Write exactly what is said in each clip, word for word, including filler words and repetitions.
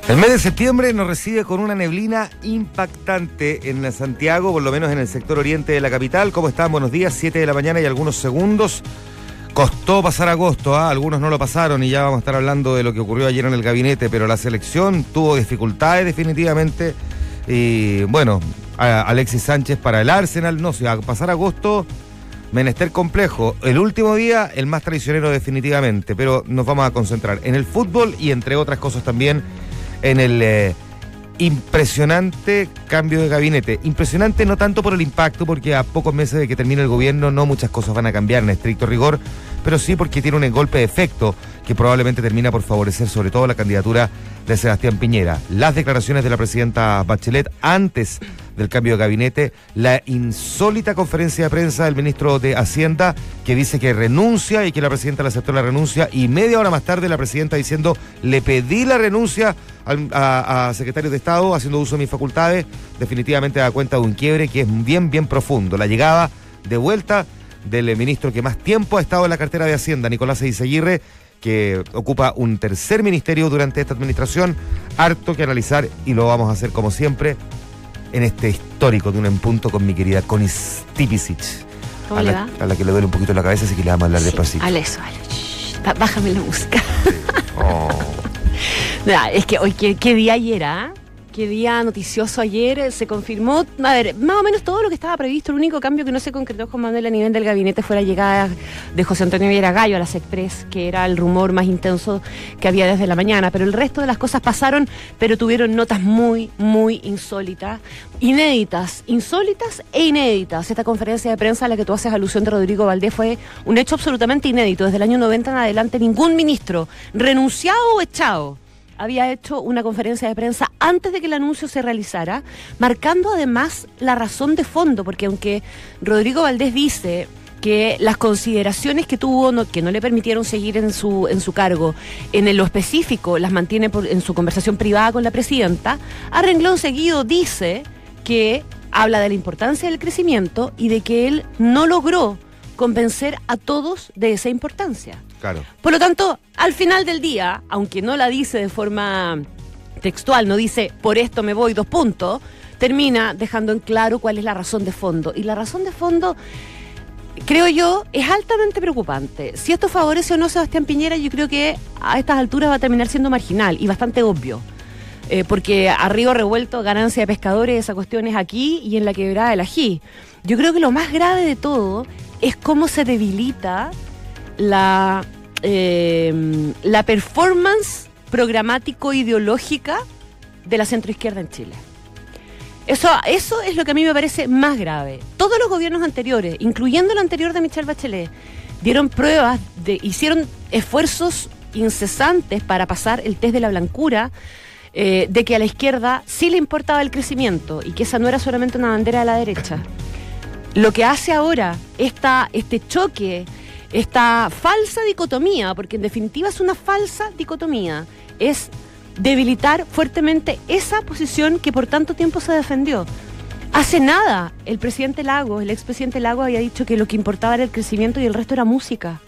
El mes de septiembre nos recibe con una neblina impactante en Santiago, por lo menos en el sector oriente de la capital. ¿Cómo están? Buenos días, siete de la mañana y algunos segundos. Costó pasar agosto, ¿eh? Algunos no lo pasaron y ya vamos a estar hablando de lo que ocurrió ayer en el gabinete, pero la selección tuvo dificultades definitivamente. Y bueno, a Alexis Sánchez para el Arsenal, no sé, a pasar agosto, menester complejo. El último día, el más traicionero definitivamente, pero nos vamos a concentrar en el fútbol y entre otras cosas también en el eh, impresionante cambio de gabinete. Impresionante no tanto por el impacto, porque a pocos meses de que termine el gobierno no muchas cosas van a cambiar en estricto rigor, pero sí porque tiene un golpe de efecto que probablemente termina por favorecer sobre todo la candidatura de Sebastián Piñera. Las declaraciones de la presidenta Bachelet antes del cambio de gabinete, la insólita conferencia de prensa del ministro de Hacienda que dice que renuncia y que la presidenta le aceptó la renuncia, y media hora más tarde la presidenta diciendo: le pedí la renuncia al a, a secretario de Estado haciendo uso de mis facultades. Definitivamente da cuenta de un quiebre que es bien, bien profundo. La llegada de vuelta del ministro que más tiempo ha estado en la cartera de Hacienda, Nicolás Eizaguirre, que ocupa un tercer ministerio durante esta administración. Harto que analizar y lo vamos a hacer como siempre en este histórico de un en punto con mi querida Connie Stipicic. ¿Cómo a le la, va? A la que le duele un poquito la cabeza, así que le vamos a hablar Sí, despacito. al eso, al shh, ba- bájame la música. Oh. Nah, es que hoy, ¿qué, qué día ayer, ah? Qué día noticioso ayer. eh, Se confirmó, a ver, más o menos todo lo que estaba previsto. El único cambio que no se concretó, Juan Manuel, a nivel del gabinete fue la llegada de José Antonio Viera Gallo a las Express, que era el rumor más intenso que había desde la mañana. Pero el resto de las cosas pasaron, pero tuvieron notas muy, muy insólitas, inéditas, insólitas e inéditas. Esta conferencia de prensa a la que tú haces alusión de Rodrigo Valdés fue un hecho absolutamente inédito. Desde el año noventa en adelante, ningún ministro, renunciado o echado, había hecho una conferencia de prensa antes de que el anuncio se realizara, marcando además la razón de fondo, porque aunque Rodrigo Valdés dice que las consideraciones que tuvo, no, que no le permitieron seguir en su, en su cargo, en lo específico las mantiene por, en su conversación privada con la presidenta, a renglón seguido dice que habla de la importancia del crecimiento y de que él no logró convencer a todos de esa importancia. Claro. Por lo tanto, al final del día, aunque no la dice de forma textual, no dice por esto me voy, dos puntos, termina dejando en claro cuál es la razón de fondo. Y la razón de fondo, creo yo, es altamente preocupante. Si esto favorece o no a Sebastián Piñera, yo creo que a estas alturas va a terminar siendo marginal y bastante obvio. Eh, porque a río revuelto, ganancia de pescadores, esa cuestión es aquí y en la quebrada del Ají. Yo creo que lo más grave de todo es cómo se debilita la, eh, la performance programático-ideológica de la centroizquierda en Chile. Eso, eso es lo que a mí me parece más grave. Todos los gobiernos anteriores, incluyendo el anterior de Michelle Bachelet, dieron pruebas, de, hicieron esfuerzos incesantes para pasar el test de la blancura, eh, de que a la izquierda sí le importaba el crecimiento y que esa no era solamente una bandera de la derecha. Lo que hace ahora esta, este choque, esta falsa dicotomía, porque en definitiva es una falsa dicotomía, es debilitar fuertemente esa posición que por tanto tiempo se defendió. Hace nada, el presidente Lagos, el expresidente Lagos había dicho que lo que importaba era el crecimiento y el resto era música.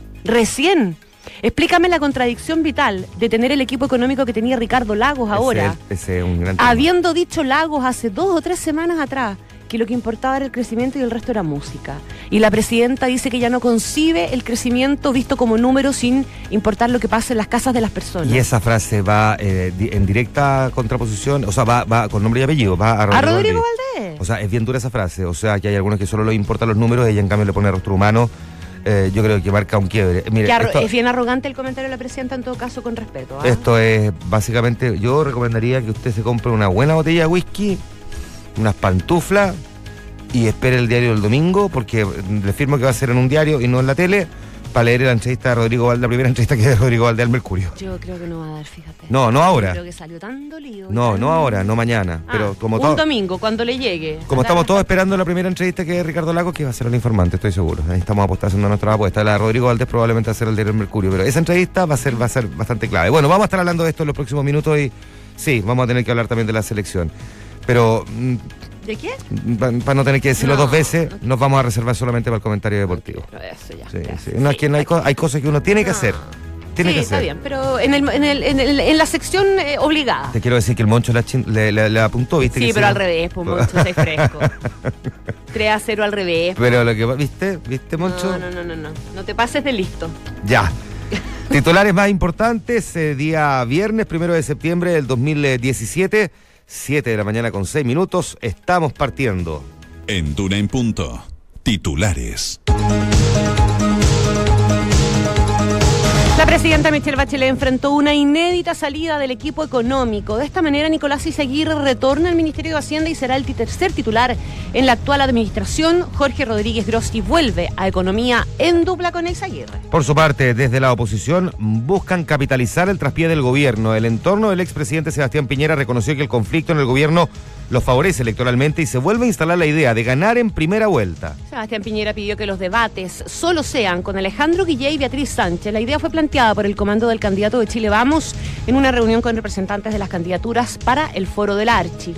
Recién. Explícame la contradicción vital de tener el equipo económico que tenía Ricardo Lagos ahora, Ese, ese es un gran tema. habiendo dicho Lagos hace dos o tres semanas atrás que lo que importaba era el crecimiento y el resto era música. Y la presidenta dice que ya no concibe el crecimiento visto como número sin importar lo que pase en las casas de las personas. Y esa frase va eh, di- en directa contraposición, o sea, va, va con nombre y apellido, va a Rodrigo, A Rodrigo Valdés. Valdés. O sea, es bien dura esa frase, o sea, que hay algunos que solo les importan los números, ella en cambio le pone rostro humano. Eh, yo creo que marca un quiebre. Mire, Que arro- esto, es bien arrogante el comentario de la presidenta, en todo caso, con respeto. ¿ah? esto es básicamente, yo recomendaría que usted se compre una buena botella de whisky, unas pantuflas y espere el diario del domingo, porque le firmo que va a ser en un diario y no en la tele, para leer la entrevista de Rodrigo Valdés, la primera entrevista que es de Rodrigo Valdés al Mercurio. Yo creo que no va a dar, fíjate. No, no ahora. Creo que salió tan dolido. No, tan- no ahora, no mañana. Ah, pero como un todo. domingo, cuando le llegue. Como Acá- estamos todos esperando la primera entrevista que es Ricardo Lagos, que va a ser el informante, estoy seguro. Ahí estamos apostando, haciendo nuestra apuesta. La de Rodrigo Valdés probablemente va a ser el diario del Mercurio, pero esa entrevista va a ser, va a ser bastante clave. Bueno, vamos a estar hablando de esto en los próximos minutos y sí, vamos a tener que hablar también de la selección. Pero mm, ¿De qué? para no tener que decirlo No, dos veces, no. nos vamos a reservar solamente para el comentario deportivo. Pero eso ya. Sí, ya, sí. No, es que no hay, co- hay cosas que uno tiene que No. hacer. tiene sí, que hacer. Está bien, pero en, el, en, el, en, el, en la sección eh, obligada. Te quiero decir que el Moncho la chin, le, le, le apuntó, ¿viste? Sí, que pero se... al revés, pues Moncho, seis fresco. tres a cero al revés. Pero lo que, ¿viste? ¿Viste, Moncho? No, no, no, no, no. No te pases de listo. Ya. Titulares más importantes, eh, día viernes, primero de septiembre del dos mil diecisiete, siete de la mañana con seis minutos, estamos partiendo. En Duna en Punto, titulares. La presidenta Michelle Bachelet enfrentó una inédita salida del equipo económico. De esta manera, Nicolás Izaguirre retorna al Ministerio de Hacienda y será el tercer titular en la actual administración. Jorge Rodríguez Grossi vuelve a Economía en dupla con Izaguirre. Por su parte, desde la oposición buscan capitalizar el traspié del gobierno. El entorno del expresidente Sebastián Piñera reconoció que el conflicto en el gobierno lo favorece electoralmente y se vuelve a instalar la idea de ganar en primera vuelta. Sebastián Piñera pidió que los debates solo sean con Alejandro Guillé y Beatriz Sánchez. La idea fue planteada por el comando del candidato de Chile Vamos en una reunión con representantes de las candidaturas para el foro de la Archi.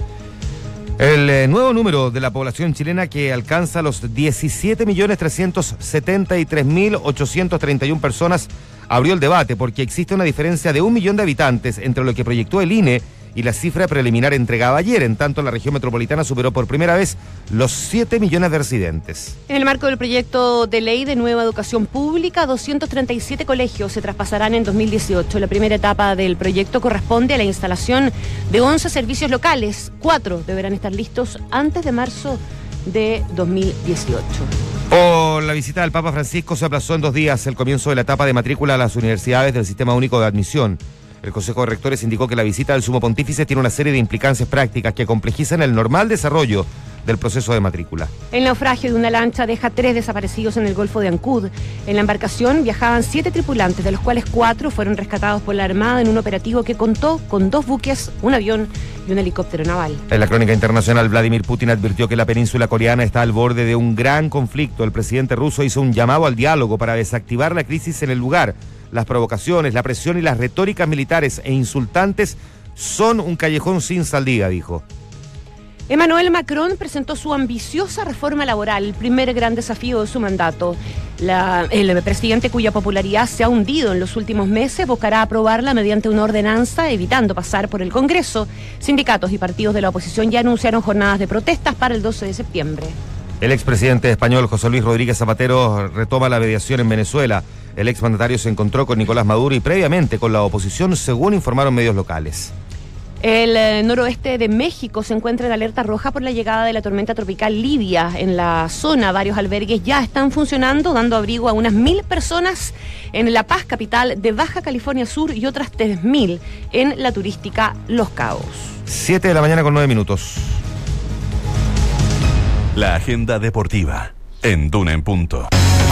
El eh, nuevo número de la población chilena, que alcanza los diecisiete millones trescientos setenta y tres mil ochocientos treinta y una personas, abrió el debate porque existe una diferencia de un millón de habitantes entre lo que proyectó el I N E y la cifra preliminar entregada ayer. En tanto, la región metropolitana superó por primera vez los siete millones de residentes. En el marco del proyecto de ley de nueva educación pública, doscientos treinta y siete colegios se traspasarán en dos mil dieciocho. La primera etapa del proyecto corresponde a la instalación de once servicios locales. Cuatro deberán estar listos antes de marzo de dos mil dieciocho. Por la visita del Papa Francisco se aplazó en dos días el comienzo de la etapa de matrícula a las universidades del Sistema Único de Admisión. El Consejo de Rectores indicó que la visita del Sumo Pontífice tiene una serie de implicancias prácticas que complejizan el normal desarrollo del proceso de matrícula. El naufragio de una lancha deja tres desaparecidos en el Golfo de Ancud. En la embarcación viajaban siete tripulantes, de los cuales cuatro fueron rescatados por la Armada en un operativo que contó con dos buques, un avión y un helicóptero naval. En la crónica internacional, Vladimir Putin advirtió que la península coreana está al borde de un gran conflicto. El presidente ruso hizo un llamado al diálogo para desactivar la crisis en el lugar. Las provocaciones, la presión y las retóricas militares e insultantes son un callejón sin salida, dijo. Emmanuel Macron presentó su ambiciosa reforma laboral, el primer gran desafío de su mandato. La, el presidente, cuya popularidad se ha hundido en los últimos meses, buscará aprobarla mediante una ordenanza, evitando pasar por el Congreso. Sindicatos y partidos de la oposición ya anunciaron jornadas de protestas para el doce de septiembre. El expresidente español José Luis Rodríguez Zapatero retoma la mediación en Venezuela. El exmandatario se encontró con Nicolás Maduro y previamente con la oposición, según informaron medios locales. El eh, noroeste de México se encuentra en alerta roja por la llegada de la tormenta tropical Lidia. En la zona, varios albergues ya están funcionando, dando abrigo a unas mil personas en La Paz, capital de Baja California Sur, y otras tres mil en la turística Los Cabos. Siete de la mañana con nueve minutos. La agenda deportiva en Duna en Punto.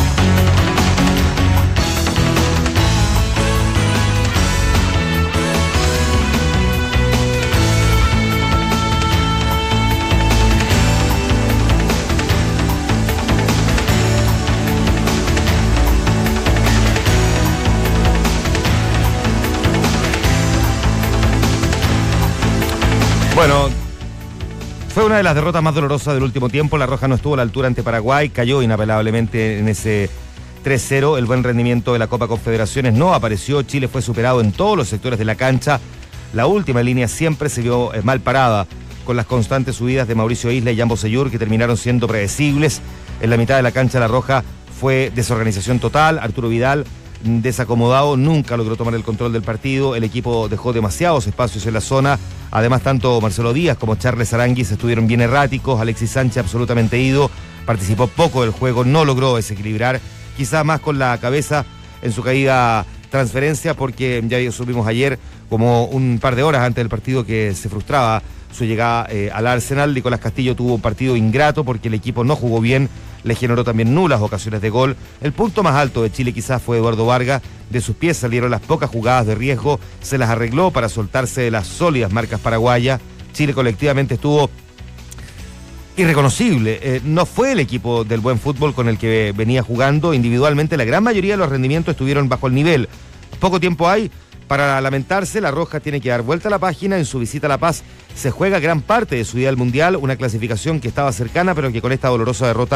Bueno, fue una de las derrotas más dolorosas del último tiempo. La Roja no estuvo a la altura ante Paraguay, cayó inapelablemente en ese tres cero. El buen rendimiento de la Copa Confederaciones no apareció. Chile fue superado en todos los sectores de la cancha. La última línea siempre se vio mal parada, con las constantes subidas de Mauricio Isla y Jambo Seyur, que terminaron siendo predecibles. En la mitad de la cancha La Roja fue desorganización total. Arturo Vidal, desacomodado, nunca logró tomar el control del partido. El equipo dejó demasiados espacios en la zona. Además, tanto Marcelo Díaz como Charles Aranguis estuvieron bien erráticos. Alexis Sánchez absolutamente ido, participó poco del juego, no logró desequilibrar, quizá más con la cabeza en su caída transferencia, porque ya subimos ayer, como un par de horas antes del partido, que se frustraba su llegada eh, al Arsenal. Nicolás Castillo tuvo un partido ingrato porque el equipo no jugó bien, le generó también nulas ocasiones de gol. El punto más alto de Chile quizás fue Eduardo Vargas. De sus pies salieron las pocas jugadas de riesgo, se las arregló para soltarse de las sólidas marcas paraguayas. Chile colectivamente estuvo irreconocible. Eh, no fue el equipo del buen fútbol con el que venía jugando. Individualmente la gran mayoría de los rendimientos estuvieron bajo el nivel. Poco tiempo hay para lamentarse. La Roja tiene que dar vuelta a la página. En su visita a La Paz se juega gran parte de su ida al Mundial, una clasificación que estaba cercana, pero que con esta dolorosa derrota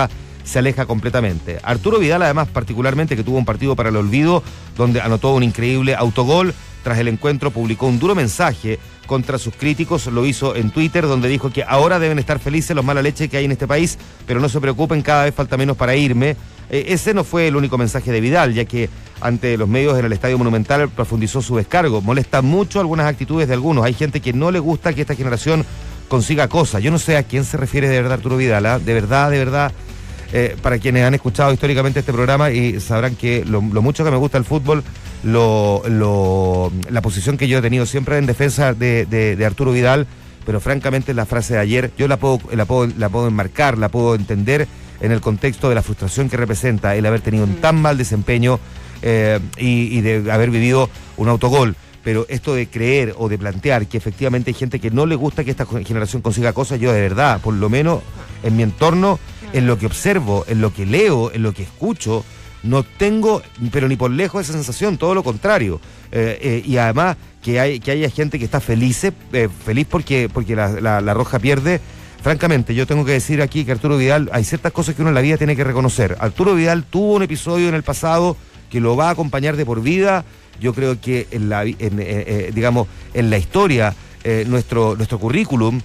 se aleja completamente. Arturo Vidal, además, particularmente, que tuvo un partido para el olvido, donde anotó un increíble autogol. Tras el encuentro publicó un duro mensaje contra sus críticos, lo hizo en Twitter, donde dijo que ahora deben estar felices los mala leche que hay en este país, pero no se preocupen, cada vez falta menos para irme. Eh, ese no fue el único mensaje de Vidal, ya que ante los medios en el Estadio Monumental profundizó su descargo. Molesta mucho algunas actitudes de algunos. Hay gente que no le gusta que esta generación consiga cosas. Yo no sé a quién se refiere de verdad Arturo Vidal, ¿eh? de verdad, de verdad. Eh, para quienes han escuchado históricamente este programa y sabrán que lo, lo mucho que me gusta el fútbol, lo, lo, la posición que yo he tenido siempre en defensa de, de, de Arturo Vidal, pero francamente la frase de ayer yo la puedo, la puedo, la puedo enmarcar, la puedo entender en el contexto de la frustración que representa el haber tenido un tan mal desempeño eh, y, y de haber vivido un autogol. Pero esto de creer o de plantear que efectivamente hay gente que no le gusta que esta generación consiga cosas, yo de verdad, por lo menos en mi entorno, en lo que observo, en lo que leo, en lo que escucho, no tengo, pero ni por lejos esa sensación, todo lo contrario. Eh, eh, y además que hay que haya gente que está feliz, eh, feliz porque, porque la, la, la Roja pierde. Francamente, yo tengo que decir aquí que Arturo Vidal, hay ciertas cosas que uno en la vida tiene que reconocer. Arturo Vidal tuvo un episodio en el pasado que lo va a acompañar de por vida. Yo creo que en la, en, eh, eh, digamos, en la historia, eh, nuestro, nuestro currículum,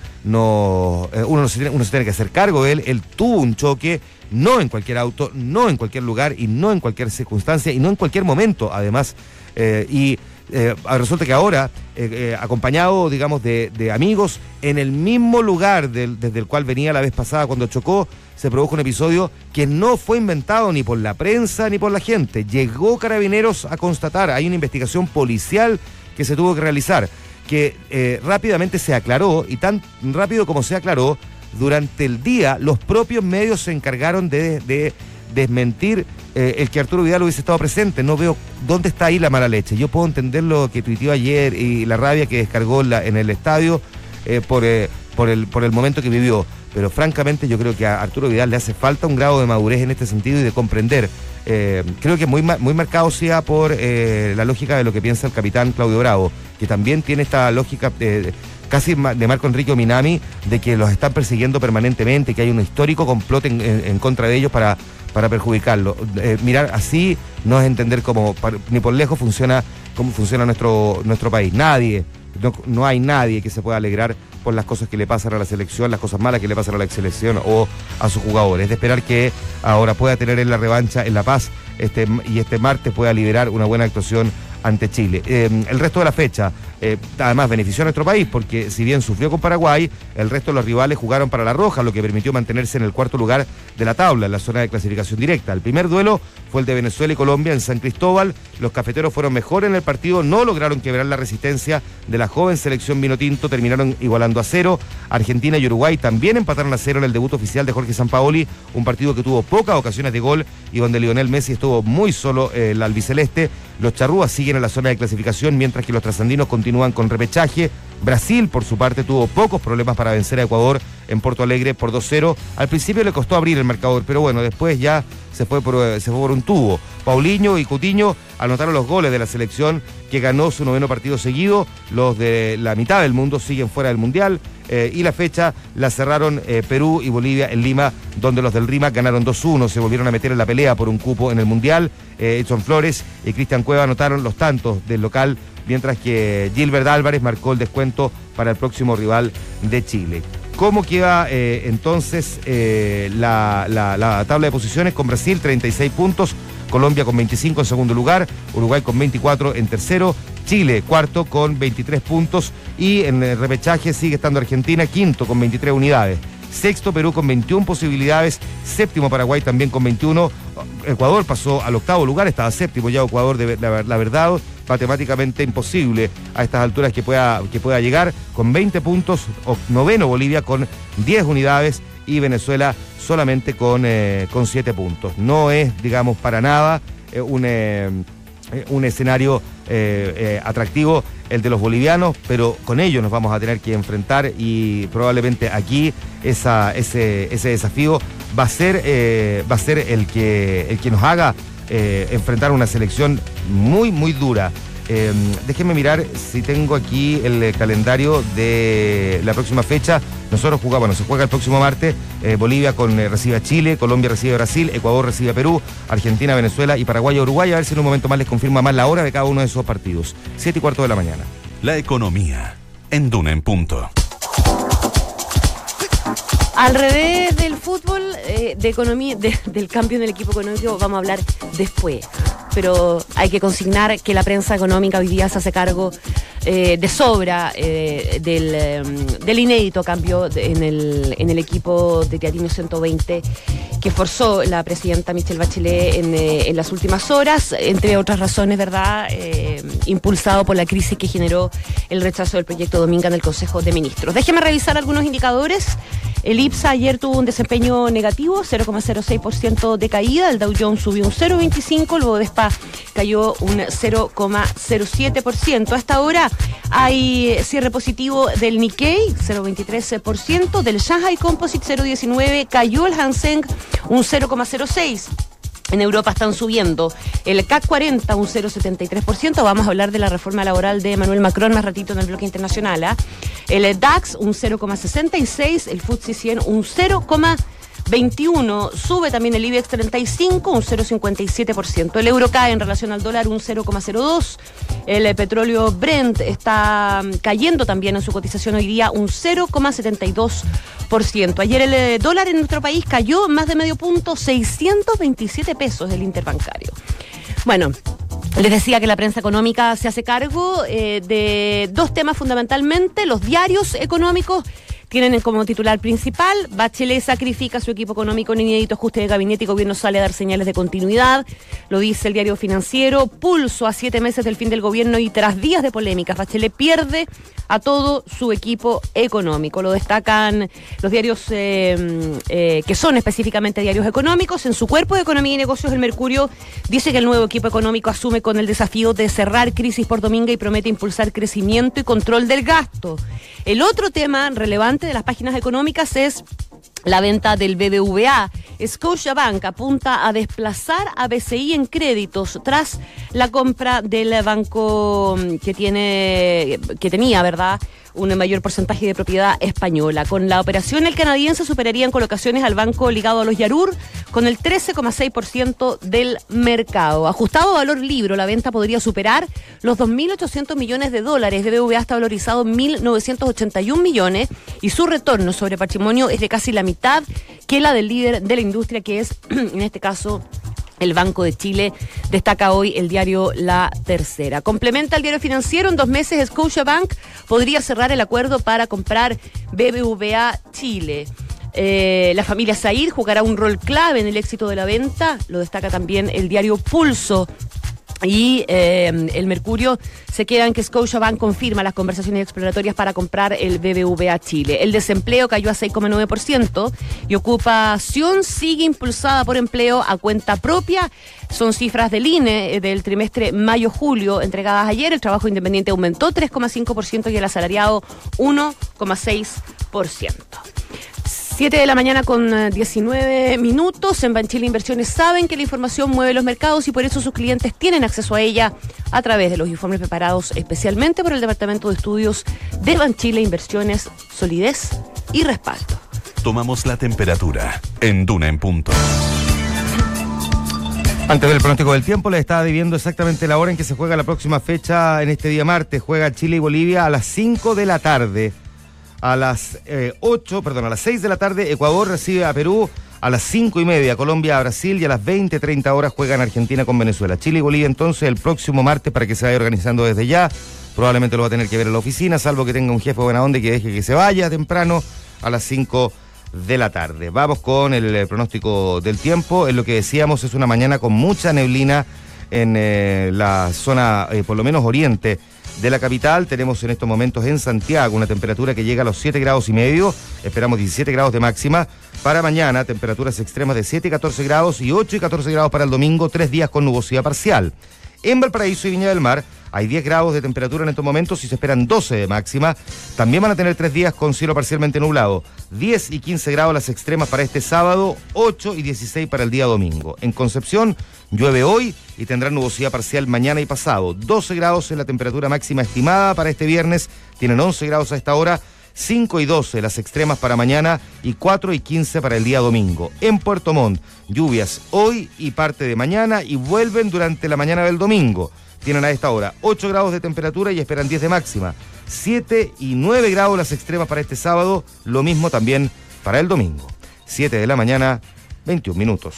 no, eh, uno, no se tiene, uno se tiene que hacer cargo de él. Él tuvo un choque, no en cualquier auto, no en cualquier lugar y no en cualquier circunstancia y no en cualquier momento, además. Eh, y eh, resulta que ahora, eh, eh, acompañado, digamos, de, de amigos, en el mismo lugar del, desde el cual venía la vez pasada cuando chocó, se produjo un episodio que no fue inventado ni por la prensa ni por la gente. Llegó Carabineros a constatar, hay una investigación policial que se tuvo que realizar, que eh, rápidamente se aclaró, y tan rápido como se aclaró, durante el día los propios medios se encargaron de, de desmentir eh, el que Arturo Vidal hubiese estado presente. No veo dónde está ahí la mala leche. Yo puedo entender lo que tuiteó ayer y la rabia que descargó la, en el estadio eh, por, eh, por, el, por el momento que vivió. Pero francamente yo creo que a Arturo Vidal le hace falta un grado de madurez en este sentido y de comprender. Eh, creo que muy, muy marcado sea por eh, la lógica de lo que piensa el capitán Claudio Bravo, que también tiene esta lógica eh, casi de Marco Enrique Minami, de que los están persiguiendo permanentemente, que hay un histórico complot en, en, en contra de ellos para, para perjudicarlo. Eh, mirar así no es entender cómo, ni por lejos funciona cómo funciona nuestro, nuestro país. Nadie, no, no hay nadie que se pueda alegrar por las cosas que le pasan a la selección, las cosas malas que le pasan a la selección o a sus jugadores. Es de esperar que ahora pueda tener en la revancha en La Paz este, y este martes pueda liderar una buena actuación ante Chile. Eh, el resto de la fecha, eh, además benefició a nuestro país, porque si bien sufrió con Paraguay, el resto de los rivales jugaron para la roja, lo que permitió mantenerse en el cuarto lugar de la tabla, en la zona de clasificación directa. El primer duelo fue el de Venezuela y Colombia en San Cristóbal. Los cafeteros fueron mejor en el partido, no lograron quebrar la resistencia de la joven selección vinotinto, terminaron igualando a cero. Argentina y Uruguay también empataron a cero en el debut oficial de Jorge Sampaoli, un partido que tuvo pocas ocasiones de gol y donde Lionel Messi estuvo muy solo eh, el albiceleste. Los charrúas siguen en la zona de clasificación, mientras que los trasandinos continúan con repechaje. Brasil, por su parte, tuvo pocos problemas para vencer a Ecuador en Porto Alegre por dos cero. Al principio le costó abrir el marcador, pero bueno, después ya se fue por, se fue por un tubo. Paulinho y Coutinho anotaron los goles de la selección, que ganó su noveno partido seguido. Los de la mitad del mundo siguen fuera del Mundial. Eh, y la fecha la cerraron eh, Perú y Bolivia en Lima, donde los del RIMAC ganaron dos uno, se volvieron a meter en la pelea por un cupo en el Mundial. Eh, Edson Flores y Cristian Cueva anotaron los tantos del local, mientras que Gilbert Álvarez marcó el descuento para el próximo rival de Chile. ¿Cómo queda eh, entonces eh, la, la, la tabla de posiciones? Con Brasil treinta y seis puntos, Colombia con veinticinco en segundo lugar, Uruguay con veinticuatro en tercero, Chile cuarto con veintitrés puntos, y en el repechaje sigue estando Argentina quinto con veintitrés unidades. Sexto Perú con veintiuna posibilidades, séptimo Paraguay también con veintiuno, Ecuador pasó al octavo lugar, estaba séptimo ya Ecuador, de la, la verdad, matemáticamente imposible a estas alturas que pueda, que pueda llegar, con veinte puntos, noveno Bolivia con diez unidades y Venezuela solamente con, eh, con siete puntos. No es, digamos, para nada eh, un, eh, un escenario eh, eh, atractivo el de los bolivianos, pero con ellos nos vamos a tener que enfrentar, y probablemente aquí esa, ese, ese desafío va a ser, eh, va a ser el que, el que nos haga eh, enfrentar una selección muy, muy dura. Eh, déjenme mirar si tengo aquí el eh, calendario de la próxima fecha. Nosotros jugamos, bueno, se juega el próximo martes. Eh, Bolivia con, eh, recibe a Chile, Colombia recibe a Brasil, Ecuador recibe a Perú, Argentina, Venezuela y Paraguay a Uruguay. A ver si en un momento más les confirma más la hora de cada uno de esos partidos. Siete y cuarto de la mañana. La economía en Duna en Punto. Al revés del fútbol, eh, de economía, de, del cambio en el equipo económico vamos a hablar después. Pero hay que consignar que la prensa económica hoy día se hace cargo eh, de sobra eh, del, eh, del inédito cambio de, en, el, en el equipo de Teatino ciento veinte que forzó la presidenta Michelle Bachelet en, eh, en las últimas horas, entre otras razones, ¿verdad? Eh, impulsado por la crisis que generó el rechazo del proyecto Dominga en el Consejo de Ministros. Déjeme revisar algunos indicadores. El IPSA ayer tuvo un desempeño negativo, cero coma cero seis por ciento de caída, el Dow Jones subió un cero coma veinticinco por ciento, luego de Spa cayó un cero coma cero siete por ciento. Hasta ahora hay cierre positivo del Nikkei, cero coma veintitrés por ciento, del Shanghai Composite cero coma diecinueve por ciento, cayó el Hang Seng un cero coma cero seis por ciento. En Europa están subiendo el C A C cuarenta un cero coma setenta y tres por ciento. Vamos a hablar de la reforma laboral de Emmanuel Macron más ratito en el bloque internacional. ¿eh? El DAX un cero coma sesenta y seis, el F T S E cien un cero coma veintiuno, sube también el IBEX treinta y cinco, un cero coma cincuenta y siete por ciento. El euro cae en relación al dólar un cero coma cero dos. El petróleo Brent está cayendo también en su cotización hoy día un cero coma setenta y dos por ciento. Ayer el dólar en nuestro país cayó más de medio punto, seiscientos veintisiete pesos el interbancario. Bueno, les decía que la prensa económica se hace cargo eh, de dos temas fundamentalmente. Los diarios económicos tienen como titular principal: Bachelet sacrifica su equipo económico en inédito ajuste de gabinete y gobierno sale a dar señales de continuidad. Lo dice el diario Financiero. Pulso a siete meses del fin del gobierno y tras días de polémicas, Bachelet pierde a todo su equipo económico. Lo destacan los diarios eh, eh, que son específicamente diarios económicos. En su cuerpo de Economía y Negocios, el Mercurio dice que el nuevo equipo económico asume con el desafío de cerrar crisis por Dominga y promete impulsar crecimiento y control del gasto. El otro tema relevante de las páginas económicas es la venta del B B V A. Scotiabank apunta a desplazar a B C I en créditos tras la compra del banco que tiene, que tenía, ¿verdad?, un mayor porcentaje de propiedad española. Con la operación, el canadiense superaría en colocaciones al banco ligado a los Yarur con el trece coma seis por ciento del mercado. Ajustado a valor libro, la venta podría superar los dos mil ochocientos millones de dólares. B B V A está valorizado en mil novecientos ochenta y un millones y su retorno sobre patrimonio es de casi la mitad que la del líder de la industria, que es, en este caso, el Banco de Chile. Destaca hoy el diario La Tercera. Complementa el diario Financiero: en dos meses Scotiabank podría cerrar el acuerdo para comprar B B V A Chile. Eh, la familia Said jugará un rol clave en el éxito de la venta. Lo destaca también el diario Pulso. Y eh, el Mercurio se queda en que Scotiabank confirma las conversaciones exploratorias para comprar el B B V A Chile. El desempleo cayó a seis coma nueve por ciento y ocupación sigue impulsada por empleo a cuenta propia. Son cifras del I N E del trimestre mayo-julio entregadas ayer. El trabajo independiente aumentó tres coma cinco por ciento y el asalariado uno coma seis por ciento. siete de la mañana con diecinueve minutos. En Banchile Inversiones saben que la información mueve los mercados y por eso sus clientes tienen acceso a ella a través de los informes preparados especialmente por el Departamento de Estudios de Banchile Inversiones. Solidez y respaldo. Tomamos la temperatura en Duna en Punto. Antes del pronóstico del tiempo, les estaba debiendo exactamente la hora en que se juega la próxima fecha. En este día martes juega Chile y Bolivia a las cinco de la tarde. A las eh, ocho, perdón, a las seis de la tarde, Ecuador recibe a Perú. A las cinco y media, Colombia a Brasil. Y a las veinte, treinta horas juegan Argentina con Venezuela. Chile y Bolivia entonces el próximo martes, para que se vaya organizando desde ya. Probablemente lo va a tener que ver en la oficina, salvo que tenga un jefe buena onda y que deje que se vaya temprano a las cinco de la tarde. Vamos con el, el pronóstico del tiempo. En lo que decíamos, es una mañana con mucha neblina en eh, la zona, eh, por lo menos oriente de la capital. Tenemos en estos momentos en Santiago una temperatura que llega a los siete grados y medio. Esperamos diecisiete grados de máxima. Para mañana, temperaturas extremas de siete y catorce grados y ocho y catorce grados para el domingo, tres días con nubosidad parcial. En Valparaíso y Viña del Mar hay diez grados de temperatura en estos momentos y se esperan doce de máxima. También van a tener tres días con cielo parcialmente nublado. diez y quince grados las extremas para este sábado, ocho y dieciséis para el día domingo. En Concepción llueve hoy y tendrá nubosidad parcial mañana y pasado. doce grados es la temperatura máxima estimada para este viernes. Tienen once grados a esta hora. cinco y doce las extremas para mañana y cuatro y quince para el día domingo. En Puerto Montt, lluvias hoy y parte de mañana y vuelven durante la mañana del domingo. Tienen a esta hora ocho grados de temperatura y esperan diez de máxima. siete y nueve grados las extremas para este sábado, lo mismo también para el domingo. siete de la mañana, veintiún minutos.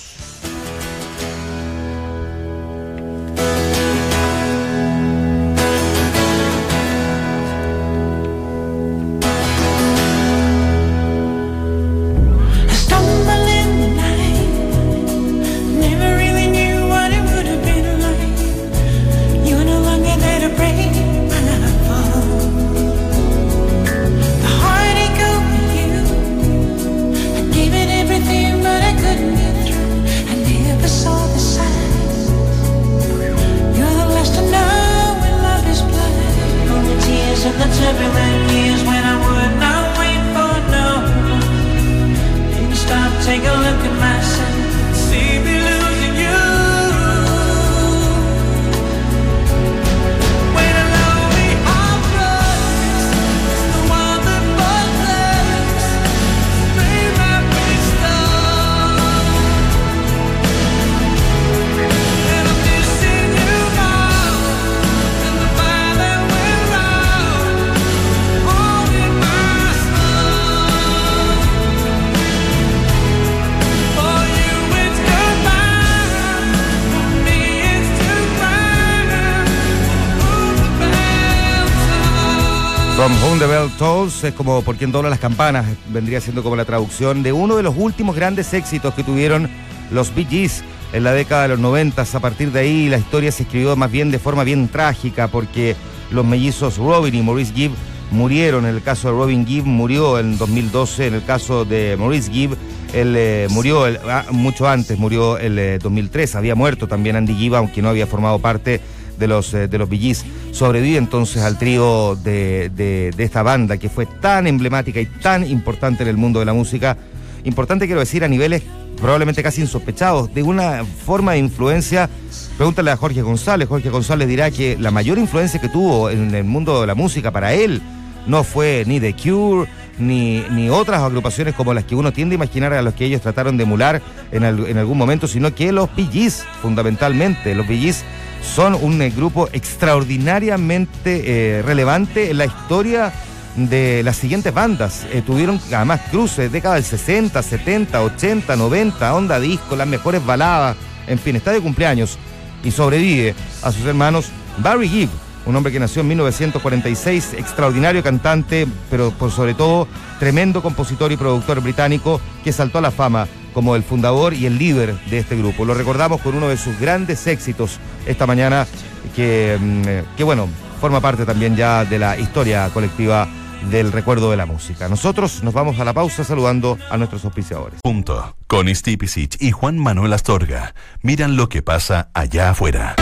From Whom the Bell Tolls es como Por quien dobla las campanas, vendría siendo como la traducción de uno de los últimos grandes éxitos que tuvieron los Bee Gees en la década de los noventas. A partir de ahí la historia se escribió más bien de forma bien trágica porque los mellizos Robin y Maurice Gibb murieron. En el caso de Robin Gibb murió en dos mil doce, en el caso de Maurice Gibb él eh, murió el, ah, mucho antes, murió el eh, dos mil tres, había muerto también Andy Gibb, aunque no había formado parte de los, eh, de los Bee Gees. Sobrevive entonces al trío de, de, de esta banda que fue tan emblemática y tan importante en el mundo de la música, importante quiero decir a niveles probablemente casi insospechados, de una forma de influencia. Pregúntale a Jorge González, Jorge González dirá que la mayor influencia que tuvo en el mundo de la música para él no fue ni The Cure, ni, ni otras agrupaciones como las que uno tiende a imaginar a los que ellos trataron de emular en, el, en algún momento, sino que los Bee Gees, fundamentalmente. Los Bee Gees son un eh, grupo extraordinariamente eh, relevante en la historia de las siguientes bandas. Eh, tuvieron además cruces, década del sesenta, setenta, ochenta, noventa, onda disco, las mejores baladas, en fin, está de cumpleaños y sobrevive a sus hermanos Barry Gibb, un hombre que nació en mil novecientos cuarenta y seis, extraordinario cantante, pero por sobre todo tremendo compositor y productor británico que saltó a la fama como el fundador y el líder de este grupo. Lo recordamos con uno de sus grandes éxitos esta mañana, que, que bueno, forma parte también ya de la historia colectiva del recuerdo de la música. Nosotros nos vamos a la pausa saludando a nuestros auspiciadores. Punto. Con Stipicic y Juan Manuel Astorga. Miran lo que pasa allá afuera.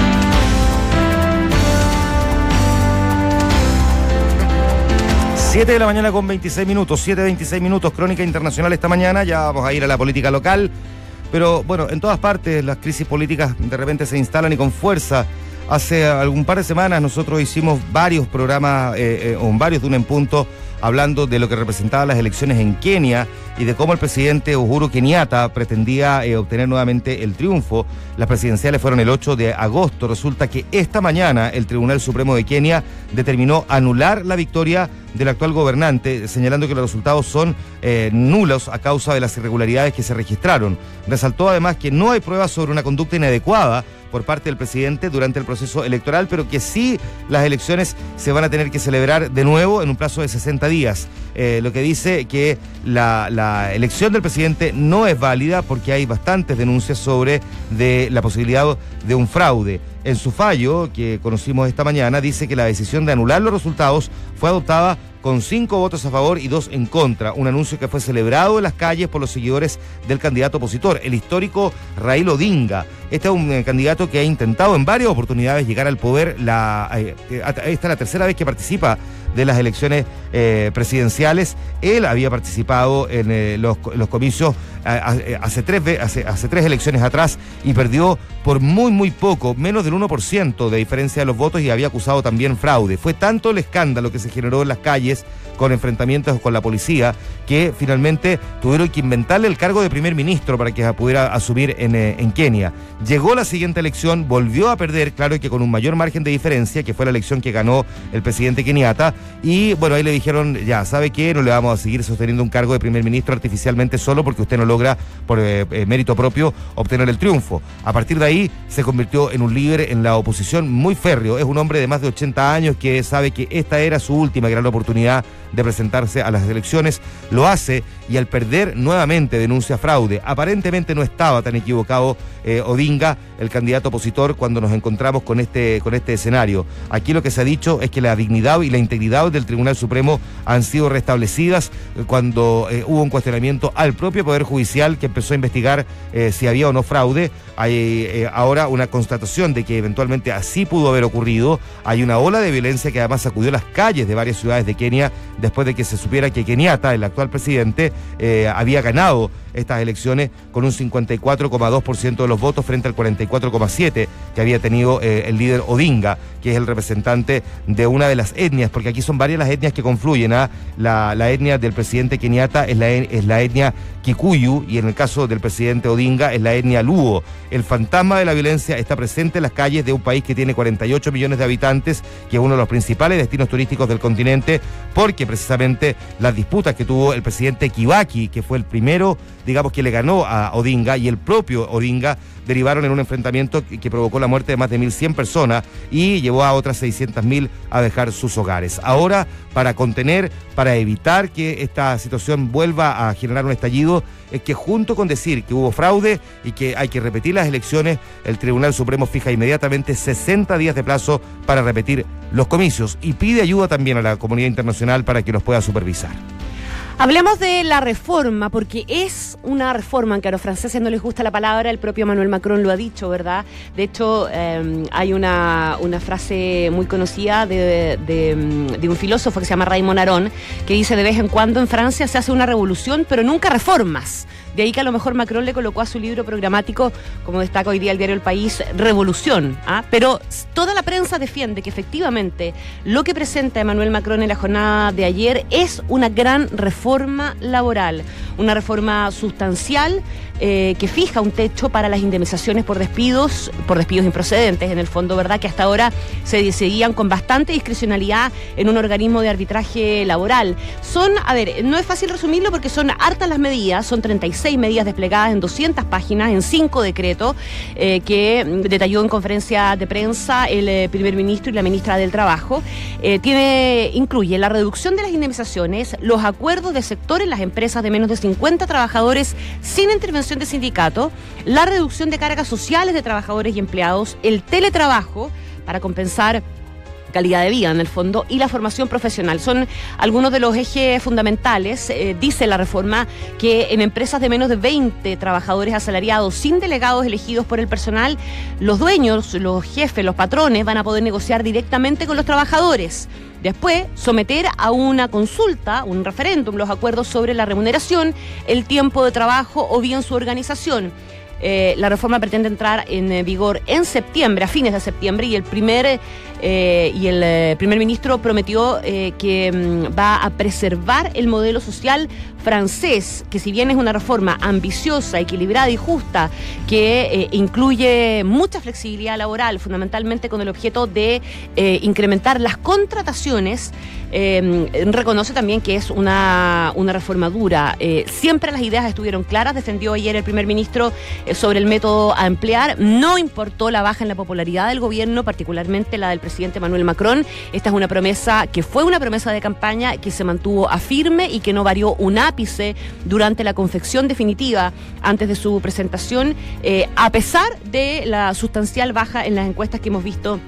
siete de la mañana con veintiséis minutos, siete veintiséis minutos, crónica internacional esta mañana. Ya vamos a ir a la política local, pero bueno, en todas partes las crisis políticas de repente se instalan y con fuerza. Hace algún par de semanas nosotros hicimos varios programas, eh, eh, o varios de un en punto, hablando de lo que representaban las elecciones en Kenia y de cómo el presidente Uhuru Kenyatta pretendía eh, obtener nuevamente el triunfo. Las presidenciales fueron el ocho de agosto. Resulta que esta mañana el Tribunal Supremo de Kenia determinó anular la victoria del actual gobernante, señalando que los resultados son eh, nulos a causa de las irregularidades que se registraron. Resaltó además que no hay pruebas sobre una conducta inadecuada por parte del presidente durante el proceso electoral, pero que sí las elecciones se van a tener que celebrar de nuevo en un plazo de sesenta días. Eh, lo que dice que la, la elección del presidente no es válida porque hay bastantes denuncias sobre de la posibilidad de un fraude. En su fallo, que conocimos esta mañana, dice que la decisión de anular los resultados fue adoptada con cinco votos a favor y dos en contra. Un anuncio que fue celebrado en las calles por los seguidores del candidato opositor, el histórico Raila Odinga. Este es un eh, candidato que ha intentado en varias oportunidades llegar al poder. La, eh, esta es la tercera vez que participa de las elecciones eh, presidenciales. Él había participado en eh, los, los comicios eh, hace, tres, hace, hace tres elecciones atrás y perdió por muy, muy poco, menos del uno por ciento de diferencia de los votos, y había acusado también fraude. Fue tanto el escándalo que se generó en las calles con enfrentamientos con la policía que finalmente tuvieron que inventarle el cargo de primer ministro para que pudiera asumir en, eh, en Kenia. Llegó la siguiente elección, volvió a perder, claro, y que con un mayor margen de diferencia, que fue la elección que ganó el presidente Kenyatta. Y bueno, ahí le dijeron, ya, ¿sabe qué? No le vamos a seguir sosteniendo un cargo de primer ministro artificialmente solo porque usted no logra, por eh, eh, mérito propio, obtener el triunfo. A partir de ahí se convirtió en un líder en la oposición muy férreo. Es un hombre de más de ochenta años que sabe que esta era su última gran oportunidad de presentarse a las elecciones. Lo hace y al perder nuevamente denuncia fraude. Aparentemente no estaba tan equivocado eh, Odinga, el candidato opositor, cuando nos encontramos con este, con este escenario. Aquí lo que se ha dicho es que la dignidad y la integridad del Tribunal Supremo han sido restablecidas eh, cuando eh, hubo un cuestionamiento al propio Poder Judicial, que empezó a investigar eh, si había o no fraude. Hay eh, ahora una constatación de que eventualmente así pudo haber ocurrido. Hay una ola de violencia que además sacudió las calles de varias ciudades de Kenia después de que se supiera que Kenyatta, el actual presidente, eh, había ganado estas elecciones con un cincuenta y cuatro coma dos por ciento de los votos frente al cuarenta y cuatro coma siete por ciento que había tenido eh, el líder Odinga, que es el representante de una de las etnias, porque aquí son varias las etnias que confluyen. ¿eh? La, la etnia del presidente Kenyatta es la, es la etnia Kikuyu, y en el caso del presidente Odinga es la etnia Luo. El fantasma de la violencia está presente en las calles de un país que tiene cuarenta y ocho millones de habitantes, que es uno de los principales destinos turísticos del continente, porque precisamente las disputas que tuvo el presidente Kibaki, que fue el primero, digamos, que le ganó a Odinga, y el propio Odinga, derivaron en un enfrentamiento que, que provocó la muerte de más de mil cien personas y llevó a otras seiscientas mil a dejar sus hogares. Ahora, para contener, para evitar que esta situación vuelva a generar un estallido, es que junto con decir que hubo fraude y que hay que repetir las elecciones, el Tribunal Supremo fija inmediatamente sesenta días de plazo para repetir los comicios y pide ayuda también a la comunidad internacional para que los pueda supervisar. Hablemos de la reforma, porque es una reforma, aunque a los franceses no les gusta la palabra, el propio Emmanuel Macron lo ha dicho, ¿verdad? De hecho, eh, hay una, una frase muy conocida de, de, de un filósofo que se llama Raymond Aron, que dice: de vez en cuando en Francia se hace una revolución, pero nunca reformas. De ahí que a lo mejor Macron le colocó a su libro programático, como destaca hoy día el diario El País, revolución. ¿ah? Pero toda la prensa defiende que efectivamente lo que presenta Emmanuel Macron en la jornada de ayer es una gran reforma laboral, una reforma sustancial eh, que fija un techo para las indemnizaciones por despidos, por despidos improcedentes, en el fondo, ¿verdad? Que hasta ahora se decidían con bastante discrecionalidad en un organismo de arbitraje laboral. Son, a ver, no es fácil resumirlo porque son hartas las medidas, son treinta y seis medidas desplegadas en doscientas páginas, en cinco decretos, eh, que detalló en conferencia de prensa el eh, primer ministro y la ministra del Trabajo. Eh, tiene, incluye la reducción de las indemnizaciones, los acuerdos de sector en las empresas de menos de cincuenta trabajadores sin intervención de sindicato, la reducción de cargas sociales de trabajadores y empleados, el teletrabajo para compensar calidad de vida en el fondo, y la formación profesional. Son algunos de los ejes fundamentales. Eh, dice la reforma que en empresas de menos de veinte trabajadores asalariados sin delegados elegidos por el personal, los dueños, los jefes, los patrones van a poder negociar directamente con los trabajadores. Después, someter a una consulta, un referéndum, los acuerdos sobre la remuneración, el tiempo de trabajo o bien su organización. Eh, la reforma pretende entrar en vigor en septiembre, a fines de septiembre, y el primer eh, y el eh, primer ministro prometió eh, que mm, va a preservar el modelo social francés, que si bien es una reforma ambiciosa, equilibrada y justa, que eh, incluye mucha flexibilidad laboral, fundamentalmente con el objeto de eh, incrementar las contrataciones, eh, reconoce también que es una, una reforma dura. Eh, siempre las ideas estuvieron claras, defendió ayer el primer ministro eh, sobre el método a emplear, no importó la baja en la popularidad del gobierno, particularmente la del presidente Emmanuel Macron. Esta es una promesa que fue una promesa de campaña que se mantuvo a firme y que no varió un ápice durante la confección definitiva antes de su presentación, eh, a pesar de la sustancial baja en las encuestas que hemos visto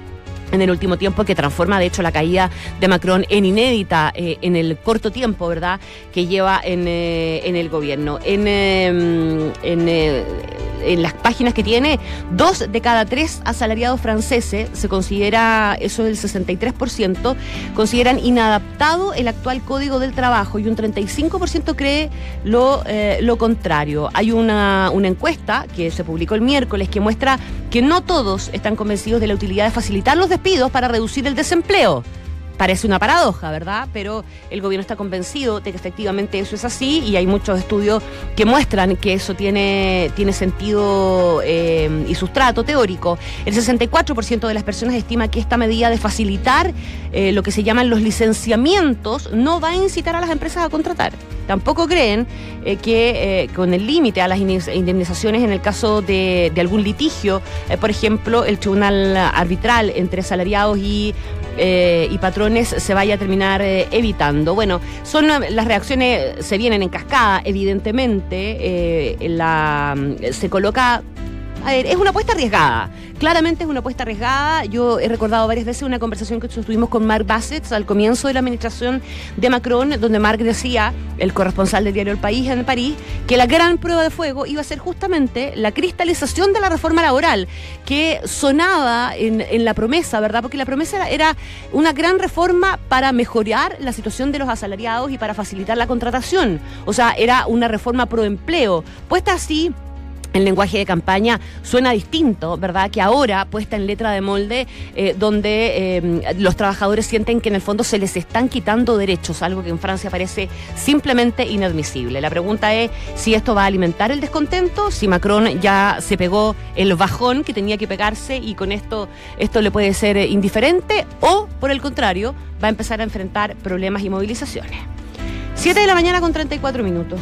en el último tiempo, que transforma de hecho la caída de Macron en inédita eh, en el corto tiempo, ¿verdad?, que lleva en, eh, en el gobierno. En, eh, en, eh, en las páginas que tiene, dos de cada tres asalariados franceses, se considera, eso es el sesenta y tres por ciento, consideran inadaptado el actual Código del Trabajo, y un treinta y cinco por ciento cree lo, eh, lo contrario. Hay una, una encuesta que se publicó el miércoles que muestra que no todos están convencidos de la utilidad de facilitar los despidos para reducir el desempleo. Parece una paradoja, ¿verdad? Pero el gobierno está convencido de que efectivamente eso es así, y hay muchos estudios que muestran que eso tiene, tiene sentido eh, y sustrato teórico. El sesenta y cuatro por ciento de las personas estima que esta medida de facilitar eh, lo que se llaman los licenciamientos no va a incitar a las empresas a contratar. Tampoco creen eh, que eh, con el límite a las indemnizaciones en el caso de, de algún litigio, eh, por ejemplo, el tribunal arbitral entre asalariados y, eh, y patrones se vaya a terminar eh, evitando. Bueno, son las reacciones, se vienen en cascada, evidentemente. Eh, la, se coloca... A ver, es una apuesta arriesgada. Claramente es una apuesta arriesgada. Yo he recordado varias veces una conversación que tuvimos con Mark Bassett al comienzo de la administración de Macron, donde Mark decía, el corresponsal del diario El País en París, que la gran prueba de fuego iba a ser justamente la cristalización de la reforma laboral, que sonaba en, en la promesa, ¿verdad? Porque la promesa era, era una gran reforma para mejorar la situación de los asalariados y para facilitar la contratación. O sea, era una reforma pro empleo. Puesta así, el lenguaje de campaña suena distinto, ¿verdad?, que ahora puesta en letra de molde, eh, donde eh, los trabajadores sienten que en el fondo se les están quitando derechos, algo que en Francia parece simplemente inadmisible. La pregunta es si esto va a alimentar el descontento, si Macron ya se pegó el bajón que tenía que pegarse y con esto, esto le puede ser indiferente, o por el contrario, va a empezar a enfrentar problemas y movilizaciones. siete de la mañana con treinta y cuatro minutos.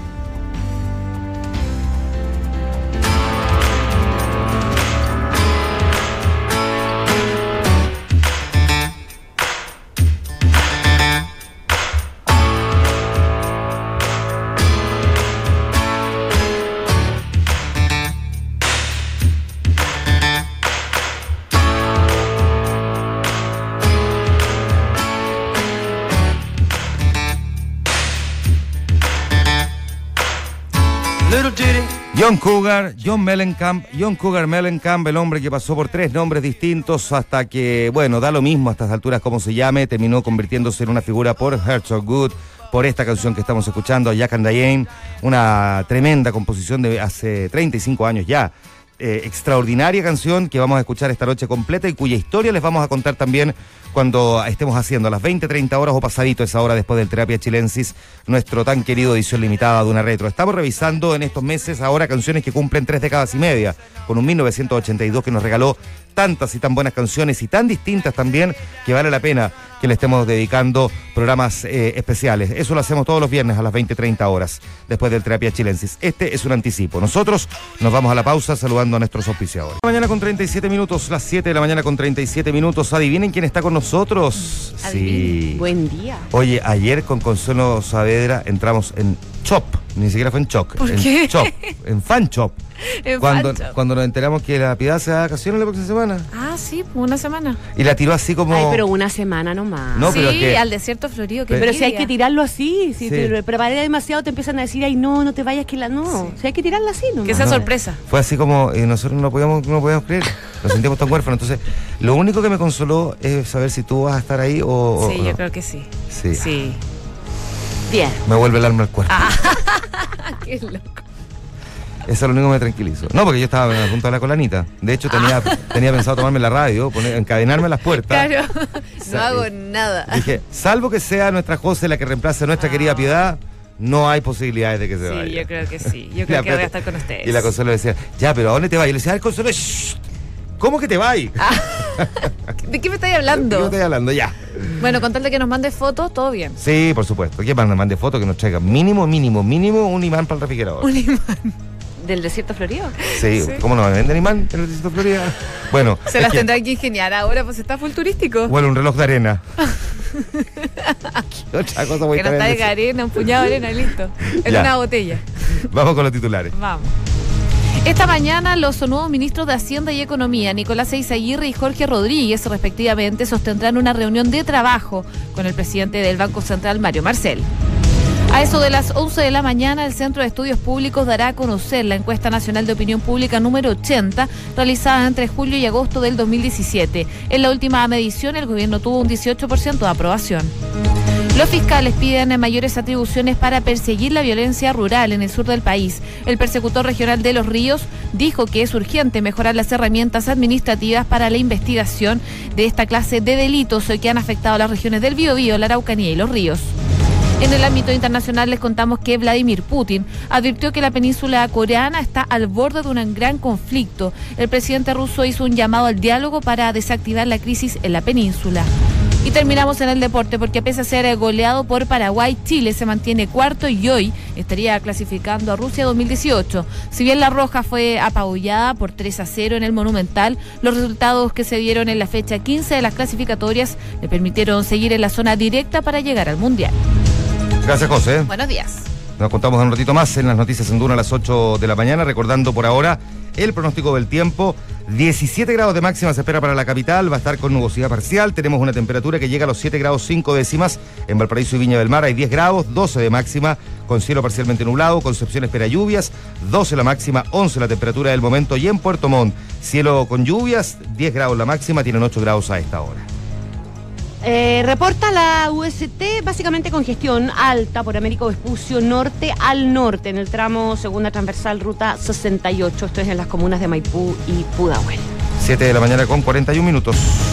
John Cougar, John Mellencamp, John Cougar Mellencamp, el hombre que pasó por tres nombres distintos hasta que, bueno, da lo mismo a estas alturas como se llame, terminó convirtiéndose en una figura por Herzog Good, por esta canción que estamos escuchando, Jack and Diane, una tremenda composición de hace treinta y cinco años ya. Eh, extraordinaria canción que vamos a escuchar esta noche completa y cuya historia les vamos a contar también cuando estemos haciendo a las veinte, treinta horas o pasadito esa hora después del Terapia Chilensis, nuestro tan querido edición limitada de una retro. Estamos revisando en estos meses ahora canciones que cumplen tres décadas y media, con un mil novecientos ochenta y dos que nos regaló tantas y tan buenas canciones y tan distintas también que vale la pena que le estemos dedicando programas eh, especiales. Eso lo hacemos todos los viernes a las veinte, treinta horas después del Terapia Chilensis. Este es un anticipo. Nosotros nos vamos a la pausa saludando a nuestros auspiciadores. Mañana con treinta y siete minutos, las siete de la mañana con treinta y siete minutos. Adivinen quién está con nosotros. Adivinen. Sí. Buen día. Oye, ayer con Consuelo Saavedra entramos en Chop, ni siquiera fue en Choc. ¿Por en qué? Chop, en Fan Chop. En Cuando, Fan Shop. cuando nos enteramos que la Piedad se da vacaciones la próxima semana. Ah, sí, una semana. Y la tiró así como... Ay, pero una semana nomás. No, sí, pero es que- al desierto florido. Que Pero si hay que tirarlo así, si Sí. te preparé demasiado te empiezan a decir, ay no, no te vayas que la... No, si hay que tirarla así nomás. Que sea No. sorpresa. Fue así como, eh, nosotros no podíamos, no podíamos creer, nos sentíamos tan huérfanos. Entonces, lo único que me consoló es saber si tú vas a estar ahí o, o Sí, no. yo creo que sí. Sí. Sí. Bien. Me vuelve el alma al cuerpo. Ah, qué loco. Eso es lo único que me tranquilizo. No, porque yo estaba a punto de hablar con la Anita. De hecho, tenía, tenía pensado tomarme la radio, poner, encadenarme a las puertas. Claro, Sí. no hago nada. Dije, salvo que sea nuestra José la que reemplace a nuestra Ah. querida Piedad, no hay posibilidades de que se Sí, vaya. yo creo que sí. Yo Ya, creo que voy a espérate. estar con ustedes. Y la Consuelo decía, ya, pero ¿a dónde te vas? Y le decía, ay, Consuelo, shh, ¿cómo que te vas? ¿De qué me estáis ¿De hablando? qué estoy hablando? Ya. Bueno, con tal de que nos mandes fotos, todo bien. Sí, por supuesto. Que mande, mande fotos que nos traiga mínimo, mínimo, mínimo un imán para el refrigerador. Un imán. ¿Del desierto florido? Sí, Sí. ¿cómo no me venden imán en el distrito de Florida? Bueno, Se es las que- tendrán que ingeniar ahora, pues está full turístico. Bueno, un reloj de arena. ¿Qué otra cosa voy Que a nos traer? traiga arena, un puñado de arena, listo. En Ya. una botella. Vamos con los titulares. Vamos. Esta mañana los nuevos ministros de Hacienda y Economía, Nicolás Eizaguirre y Jorge Rodríguez, respectivamente, sostendrán una reunión de trabajo con el presidente del Banco Central, Mario Marcel. A eso de las once de la mañana, el Centro de Estudios Públicos dará a conocer la encuesta nacional de opinión pública número ochenta, realizada entre julio y agosto del dos mil diecisiete. En la última medición, el gobierno tuvo un dieciocho por ciento de aprobación. Los fiscales piden mayores atribuciones para perseguir la violencia rural en el sur del país. El persecutor regional de Los Ríos dijo que es urgente mejorar las herramientas administrativas para la investigación de esta clase de delitos que han afectado a las regiones del Biobío, la Araucanía y Los Ríos. En el ámbito internacional les contamos que Vladimir Putin advirtió que la península coreana está al borde de un gran conflicto. El presidente ruso hizo un llamado al diálogo para desactivar la crisis en la península. Y terminamos en el deporte porque pese a ser goleado por Paraguay, Chile se mantiene cuarto y hoy estaría clasificando a Rusia dos mil dieciocho. Si bien la Roja fue apabullada por tres a cero en el Monumental, los resultados que se dieron en la fecha quince de las clasificatorias le permitieron seguir en la zona directa para llegar al Mundial. Gracias, José. Buenos días. Nos contamos un ratito más en las noticias en Duna a las ocho de la mañana, recordando por ahora el pronóstico del tiempo. diecisiete grados de máxima se espera para la capital, va a estar con nubosidad parcial, tenemos una temperatura que llega a los siete grados cinco décimas, en Valparaíso y Viña del Mar hay diez grados, doce de máxima, con cielo parcialmente nublado, Concepción espera lluvias, doce la máxima, once la temperatura del momento, y en Puerto Montt, cielo con lluvias, diez grados la máxima, tienen ocho grados a esta hora. Eh, reporta la U S T básicamente congestión alta por Américo Vespucio norte al norte en el tramo segunda transversal ruta sesenta y ocho. Esto es en las comunas de Maipú y Pudahuel. siete de la mañana con cuarenta y un minutos.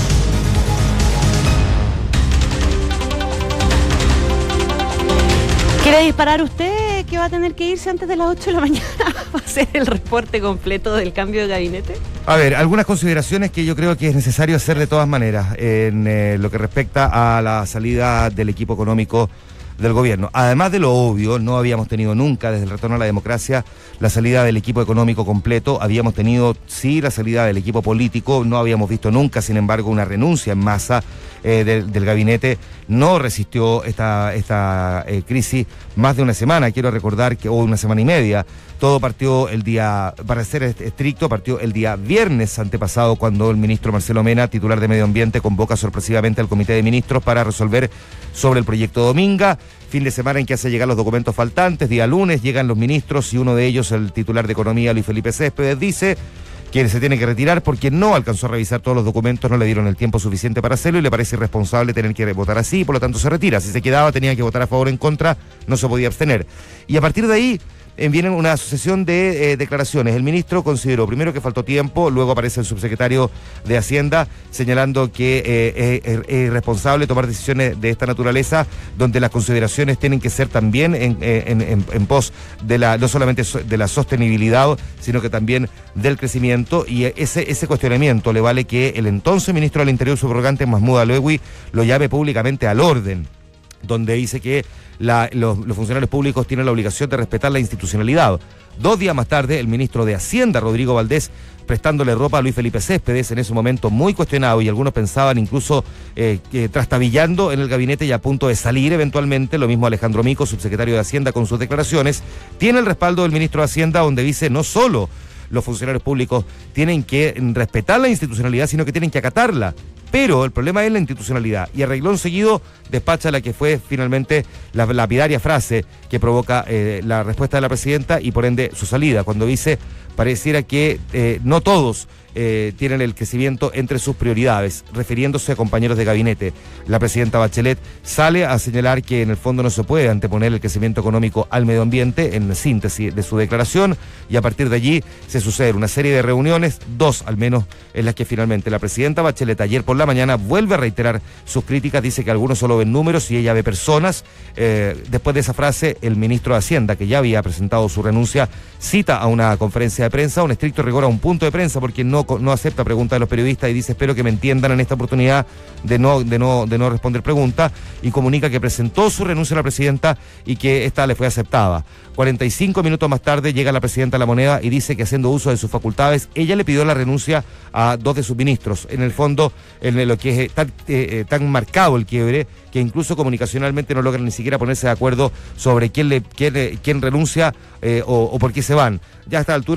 ¿Quiere disparar usted que va a tener que irse antes de las ocho de la mañana para hacer el reporte completo del cambio de gabinete? A ver, algunas consideraciones que yo creo que es necesario hacer de todas maneras en eh, lo que respecta a la salida del equipo económico del gobierno. Además de lo obvio, no habíamos tenido nunca desde el retorno a la democracia la salida del equipo económico completo, habíamos tenido sí la salida del equipo político, no habíamos visto nunca, sin embargo, una renuncia en masa eh, del, del gabinete. No resistió esta, esta eh, crisis más de una semana, quiero recordar que, o una semana y media. Todo partió el día, para ser estricto, partió el día viernes antepasado, cuando el ministro Marcelo Mena, titular de Medio Ambiente, convoca sorpresivamente al Comité de Ministros para resolver sobre el proyecto Dominga. Fin de semana en que hace llegar los documentos faltantes. Día lunes llegan los ministros y uno de ellos, el titular de Economía, Luis Felipe Céspedes, dice que se tiene que retirar porque no alcanzó a revisar todos los documentos, no le dieron el tiempo suficiente para hacerlo y le parece irresponsable tener que votar así, por lo tanto se retira. Si se quedaba tenía que votar a favor o en contra, no se podía abstener. Y a partir de ahí eh, viene una sucesión de eh, declaraciones. El ministro consideró primero que faltó tiempo, luego aparece el subsecretario de Hacienda señalando que eh, es, es irresponsable tomar decisiones de esta naturaleza, donde las consideraciones tienen que ser también en, en, en, en pos de la, no solamente de la sostenibilidad, sino que también del crecimiento, y ese, ese cuestionamiento le vale que el entonces ministro del Interior subrogante, Mahmoud Alewi, lo llame públicamente al orden, donde dice que la, los, los funcionarios públicos tienen la obligación de respetar la institucionalidad. Dos días más tarde, el ministro de Hacienda, Rodrigo Valdés, prestándole ropa a Luis Felipe Céspedes, en ese momento muy cuestionado, y algunos pensaban incluso eh, que trastabillando en el gabinete y a punto de salir eventualmente. Lo mismo Alejandro Mico, subsecretario de Hacienda, con sus declaraciones. Tiene el respaldo del ministro de Hacienda, donde dice no solo los funcionarios públicos tienen que respetar la institucionalidad, sino que tienen que acatarla. Pero el problema es la institucionalidad, y a renglón seguido despacha la que fue finalmente la lapidaria frase que provoca eh, la respuesta de la presidenta y por ende su salida, cuando dice pareciera que eh, no todos eh, tienen el crecimiento entre sus prioridades, refiriéndose a compañeros de gabinete. La presidenta Bachelet sale a señalar que en el fondo no se puede anteponer el crecimiento económico al medio ambiente, en síntesis de su declaración, y a partir de allí se suceden una serie de reuniones, dos al menos, en las que finalmente la presidenta Bachelet ayer por la mañana vuelve a reiterar sus críticas, dice que algunos solo ven números y ella ve personas. Eh, después de esa frase, el ministro de Hacienda, que ya había presentado su renuncia, cita a una conferencia de prensa, un estricto rigor a un punto de prensa, porque no, no acepta preguntas de los periodistas, y dice espero que me entiendan en esta oportunidad de no, de no, de no responder preguntas, y comunica que presentó su renuncia a la presidenta y que esta le fue aceptada. cuarenta y cinco minutos más tarde llega la presidenta de La Moneda y dice que haciendo uso de sus facultades, ella le pidió la renuncia a dos de sus ministros. En el fondo, en lo que es tan, eh, tan marcado el quiebre, que incluso comunicacionalmente no logran ni siquiera ponerse de acuerdo sobre quién, le, quién, quién renuncia eh, o, o por qué se van. Ya a esta altura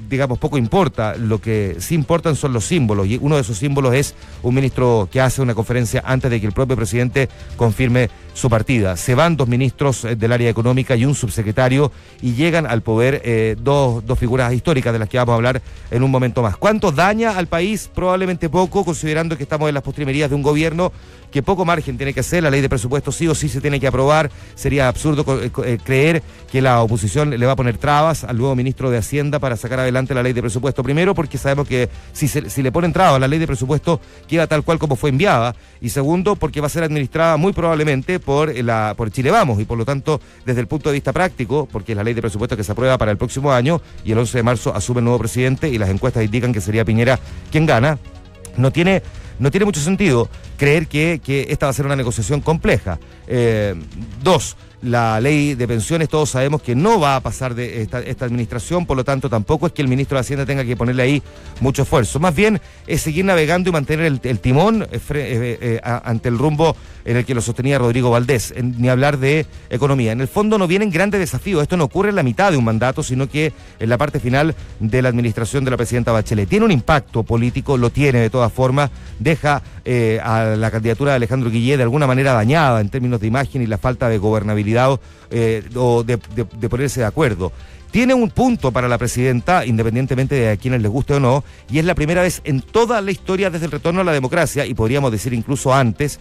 digamos, poco importa. Lo que sí importan son los símbolos, y uno de esos símbolos es un ministro que hace una conferencia antes de que el propio presidente confirme su partida. Se van dos ministros eh, del área económica y un subsecretario, y llegan al poder eh, dos, dos figuras históricas de las que vamos a hablar en un momento más. ¿Cuánto daña al país? Probablemente poco, considerando que estamos en las postrimerías de un gobierno que poco margen tiene que hacer. La ley de presupuesto sí o sí se tiene que aprobar. Sería absurdo eh, creer que la oposición le va a poner trabas al nuevo ministro de Hacienda para sacar adelante la ley de presupuesto. Primero, porque sabemos que si, se, si le ponen trabas a la ley de presupuesto, queda tal cual como fue enviada. Y segundo, porque va a ser administrada muy probablemente por, la, por Chile Vamos, y por lo tanto, desde el punto de vista práctico, porque es la ley de presupuesto que se aprueba para el próximo año, y el once de marzo asume el nuevo presidente, y las encuestas indican que sería Piñera quien gana, no tiene... No tiene mucho sentido creer que, que esta va a ser una negociación compleja. Eh, dos, la ley de pensiones, todos sabemos que no va a pasar de esta, esta administración, por lo tanto tampoco es que el ministro de Hacienda tenga que ponerle ahí mucho esfuerzo. Más bien es seguir navegando y mantener el, el timón eh, eh, eh, ante el rumbo en el que lo sostenía Rodrigo Valdés, en, ni hablar de economía. En el fondo no vienen grandes desafíos, esto no ocurre en la mitad de un mandato, sino que en la parte final de la administración de la presidenta Bachelet. Tiene un impacto político, lo tiene de todas formas, deja eh, a la candidatura de Alejandro Guillé de alguna manera dañada en términos de imagen y la falta de gobernabilidad eh, o de, de, de ponerse de acuerdo. Tiene un punto para la presidenta, independientemente de a quienes les guste o no, y es la primera vez en toda la historia desde el retorno a la democracia, y podríamos decir incluso antes,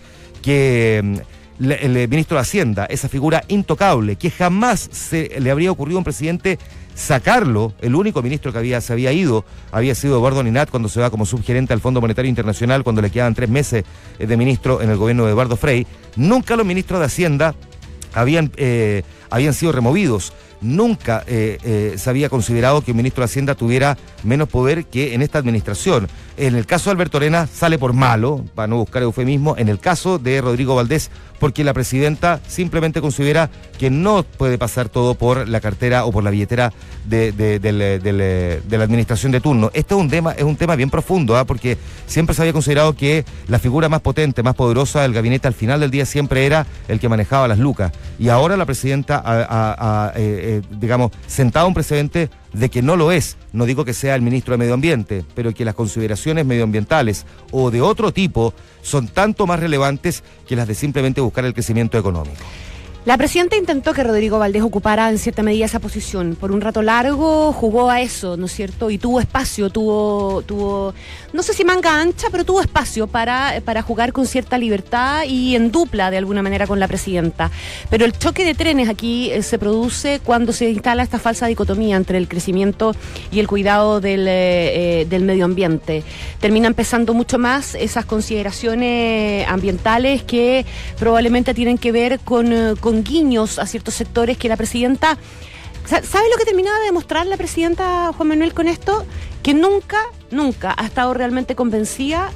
que el, el ministro de Hacienda, esa figura intocable, que jamás se le habría ocurrido a un presidente sacarlo, el único ministro que había, se había ido había sido Eduardo Ninat cuando se va como subgerente al Fondo Monetario Internacional, cuando le quedaban tres meses de ministro en el gobierno de Eduardo Frei. Nunca los ministros de Hacienda habían, eh, habían sido removidos. Nunca eh, eh, se había considerado que un ministro de Hacienda tuviera menos poder que en esta administración. En el caso de Alberto Arena sale por malo, para no buscar eufemismo. En el caso de Rodrigo Valdés, porque la presidenta simplemente considera que no puede pasar todo por la cartera o por la billetera de, de, de, de, de, de la administración de turno. Este es un tema, es un tema bien profundo, ¿eh? Porque siempre se había considerado que la figura más potente, más poderosa del gabinete al final del día siempre era el que manejaba las lucas. Y ahora la presidenta ha, ha, ha eh, eh, digamos, sentado un precedente de que no lo es. No digo que sea el ministro de Medio Ambiente, pero que las consideraciones medioambientales o de otro tipo son tanto más relevantes que las de simplemente buscar el crecimiento económico. La presidenta intentó que Rodrigo Valdés ocupara en cierta medida esa posición. Por un rato largo jugó a eso, ¿no es cierto? Y tuvo espacio, tuvo, tuvo no sé si manga ancha, pero tuvo espacio para, para jugar con cierta libertad y en dupla de alguna manera con la presidenta. Pero el choque de trenes aquí eh, se produce cuando se instala esta falsa dicotomía entre el crecimiento y el cuidado del, eh, del medio ambiente. Terminan pesando mucho más esas consideraciones ambientales que probablemente tienen que ver con, con guiños a ciertos sectores que la presidenta... ¿Sabe lo que terminaba de demostrar la presidenta Juan Manuel con esto? Que nunca, nunca ha estado realmente convencida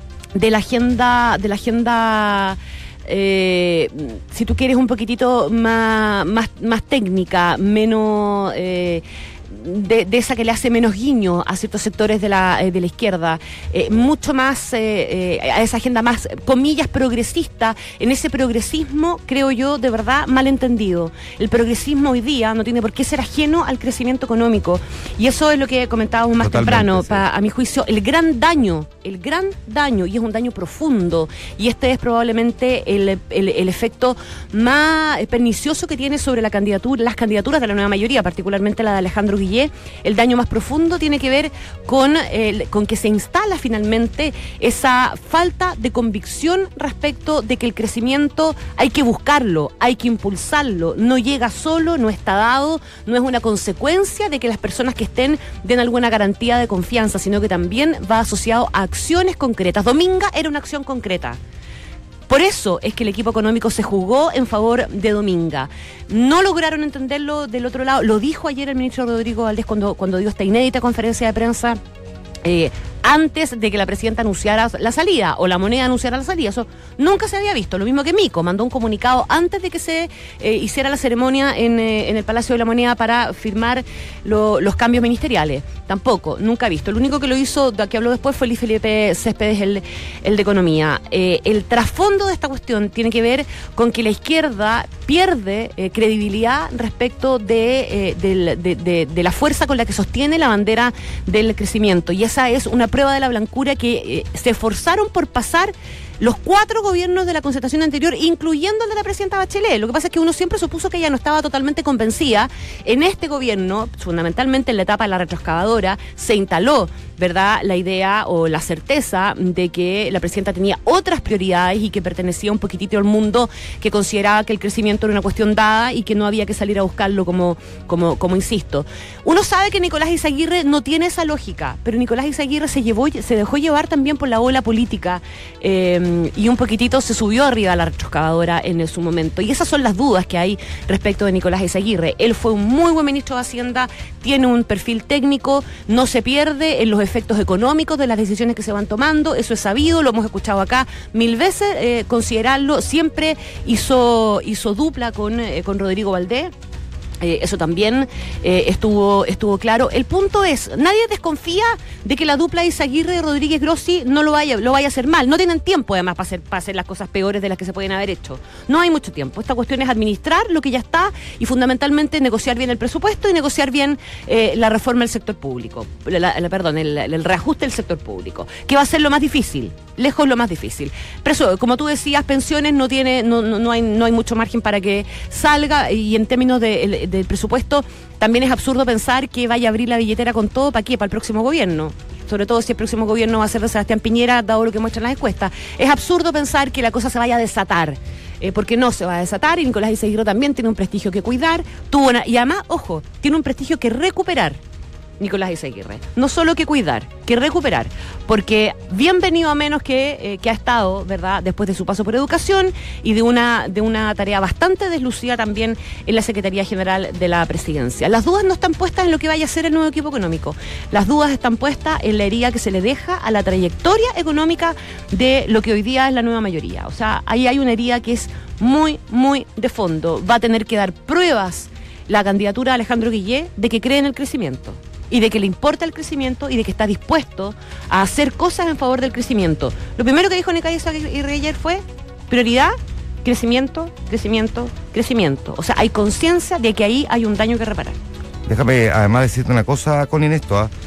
de la agenda, de la agenda, eh, si tú quieres un poquitito más, más, más técnica, menos... Eh, De, de esa que le hace menos guiño a ciertos sectores de la, de la izquierda, eh, mucho más eh, eh, a esa agenda más, comillas, progresista, en ese progresismo, creo yo, de verdad, malentendido. El progresismo hoy día no tiene por qué ser ajeno al crecimiento económico, y eso es lo que comentábamos más Totalmente, temprano, sí. pa, a mi juicio, el gran daño, el gran daño, y es un daño profundo, y este es probablemente el, el, el efecto más pernicioso que tiene sobre la candidatura, las candidaturas de la nueva mayoría, particularmente la de Alejandro Guillé. El daño más profundo tiene que ver con, eh, con que se instala finalmente esa falta de convicción respecto de que el crecimiento hay que buscarlo, hay que impulsarlo, no llega solo, no está dado, no es una consecuencia de que las personas que estén den alguna garantía de confianza, sino que también va asociado a acciones concretas. Dominga era una acción concreta. Por eso es que el equipo económico se jugó en favor de Dominga. No lograron entenderlo del otro lado. Lo dijo ayer el ministro Rodrigo Valdés cuando, cuando dio esta inédita conferencia de prensa. Eh, antes de que la presidenta anunciara la salida o la moneda anunciara la salida. Eso nunca se había visto. Lo mismo que Mico, mandó un comunicado antes de que se eh, hiciera la ceremonia en, eh, en el Palacio de la Moneda para firmar lo, los cambios ministeriales. Tampoco, nunca visto. El único que lo hizo, que habló después, fue Luis Felipe Céspedes, el, el de Economía. Eh, el trasfondo de esta cuestión tiene que ver con que la izquierda pierde eh, credibilidad respecto de, eh, del, de, de, de la fuerza con la que sostiene la bandera del crecimiento. Y esa es una prueba de la blancura que eh, se esforzaron por pasar los cuatro gobiernos de la concertación anterior, incluyendo el de la presidenta Bachelet. Lo que pasa es que uno siempre supuso que ella no estaba totalmente convencida. En este gobierno, fundamentalmente en la etapa de la retroexcavadora, se instaló, ¿verdad?, la idea o la certeza de que la presidenta tenía otras prioridades y que pertenecía un poquitito al mundo que consideraba que el crecimiento era una cuestión dada y que no había que salir a buscarlo, como, como, como insisto. Uno sabe que Nicolás Izaguirre no tiene esa lógica, pero Nicolás Izaguirre se, llevó, se dejó llevar también por la ola política, eh, y un poquitito se subió arriba a la retroexcavadora en su momento. Y esas son las dudas que hay respecto de Nicolás Izaguirre. Él fue un muy buen ministro de Hacienda, tiene un perfil técnico, no se pierde en los efectos económicos de las decisiones que se van tomando, eso es sabido, lo hemos escuchado acá mil veces, eh, considerarlo, siempre hizo, hizo dupla con, eh, con Rodrigo Valdés. Eh, eso también eh, estuvo estuvo claro. El punto es, nadie desconfía de que la dupla Izaguirre y Rodríguez Grossi no lo vaya, lo vaya a hacer mal. No tienen tiempo, además, para hacer, para hacer las cosas peores de las que se pueden haber hecho. No hay mucho tiempo. Esta cuestión es administrar lo que ya está y fundamentalmente negociar bien el presupuesto y negociar bien eh, la reforma del sector público. La, la, perdón, el, el reajuste del sector público, que va a ser lo más difícil, lejos lo más difícil. Pero eso, como tú decías, pensiones no tiene, no, no, no hay, no hay mucho margen para que salga, y en términos de del presupuesto, también es absurdo pensar que vaya a abrir la billetera con todo. ¿Para qué? Para el próximo gobierno. Sobre todo si el próximo gobierno va a ser de Sebastián Piñera, dado lo que muestran las encuestas. Es absurdo pensar que la cosa se vaya a desatar, eh, porque no se va a desatar, y Nicolás Izaguirre también tiene un prestigio que cuidar, tuvo una, y además, ojo, tiene un prestigio que recuperar. Nicolás Izaguirre, no solo que cuidar, que recuperar, porque bienvenido a menos que, eh, que ha estado, ¿verdad?, después de su paso por educación y de una, de una tarea bastante deslucida también en la Secretaría General de la Presidencia. Las dudas no están puestas en lo que vaya a ser el nuevo equipo económico, las dudas están puestas en la herida que se le deja a la trayectoria económica de lo que hoy día es la nueva mayoría. O sea, ahí hay una herida que es muy, muy de fondo. Va a tener que dar pruebas la candidatura de Alejandro Guillé de que cree en el crecimiento, y de que le importa el crecimiento y de que está dispuesto a hacer cosas en favor del crecimiento. Lo primero que dijo Nicolás Izaguirre ayer fue prioridad, crecimiento, crecimiento, crecimiento. O sea, hay conciencia de que ahí hay un daño que reparar. Déjame además decirte una cosa con Inesto, ¿eh?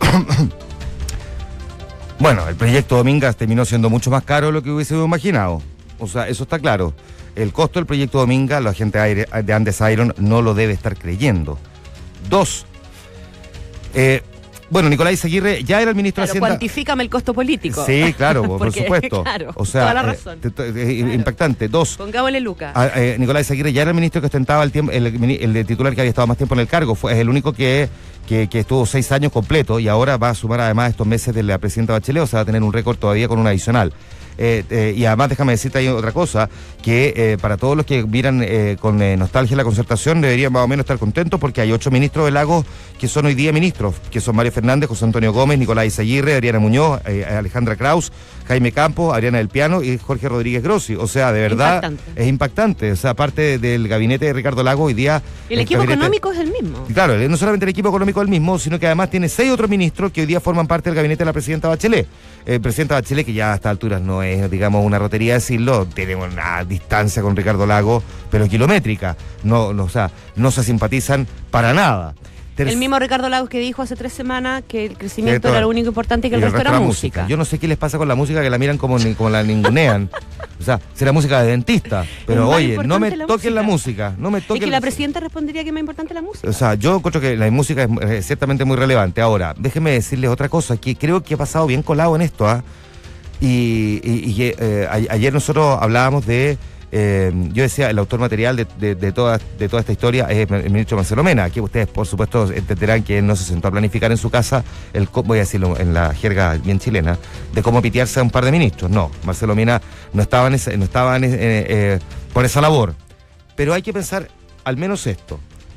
Bueno, el proyecto Domingas terminó siendo mucho más caro de lo que hubiese imaginado. O sea, eso está claro. El costo del proyecto Domingas, la gente de Andes Iron no lo debe estar creyendo. Dos, Eh, bueno, Nicolás Izaguirre ya era el ministro claro, de Hacienda. Cuantifícame el costo político. Sí, claro, por Porque, supuesto. Claro, o sea, toda la razón. Eh, eh, claro. Impactante. Dos. Pongámosle Luca. A, eh, Nicolás Izaguirre ya era el ministro que ostentaba el, tiempo, el, el, el titular que había estado más tiempo en el cargo. Fue es el único que, que, que estuvo seis años completos, y ahora va a sumar además estos meses de la presidenta Bachelet, o sea, va a tener un récord todavía con un adicional. Eh, eh, y además déjame decirte ahí otra cosa, que eh, para todos los que miran eh, con eh, nostalgia la concertación, deberían más o menos estar contentos, porque hay ocho ministros de Lagos que son hoy día ministros, que son Mario Fernández, José Antonio Gómez, Nicolás Izaguirre, Adriana Muñoz, eh, Alejandra Kraus, Jaime Campos, Adriana del Piano y Jorge Rodríguez Grossi. O sea, de verdad impactante. Es impactante. O sea, aparte del gabinete de Ricardo Lagos, hoy día el, el equipo gabinete, económico es el mismo. Claro, no solamente el equipo económico es el mismo, sino que además tiene seis otros ministros que hoy día forman parte del gabinete de la presidenta Bachelet. Eh, presidenta Bachelet, que ya a estas alturas no es, digamos, una rotería decirlo, tenemos una distancia con Ricardo Lagos, pero kilométrica. No, no, o sea, no se simpatizan para nada. El mismo Ricardo Lagos que dijo hace tres semanas que el crecimiento era lo único importante y que el, el resto, resto era música. música. Yo no sé qué les pasa con la música, que la miran como, como la ningunean. O sea, será música de dentista. Pero oye, no me la toquen música. la música. No me toquen. Es que la presidenta respondería que es más importante la música. O sea, yo encuentro que la música es, es ciertamente muy relevante. Ahora, déjenme decirles otra cosa, que creo que ha pasado bien colado en esto. ¿eh? Y, y, y eh, a, ayer nosotros hablábamos de... Eh, yo decía, el autor material de, de, de, toda, de toda esta historia es el ministro Marcelo Mena. Aquí ustedes, por supuesto, entenderán que él no se sentó a planificar en su casa, el, voy a decirlo en la jerga bien chilena, de cómo pitearse a un par de ministros. No, Marcelo Mena no estaba, en ese, no estaba en, eh, eh, por esa labor. Pero hay que pensar al menos esto.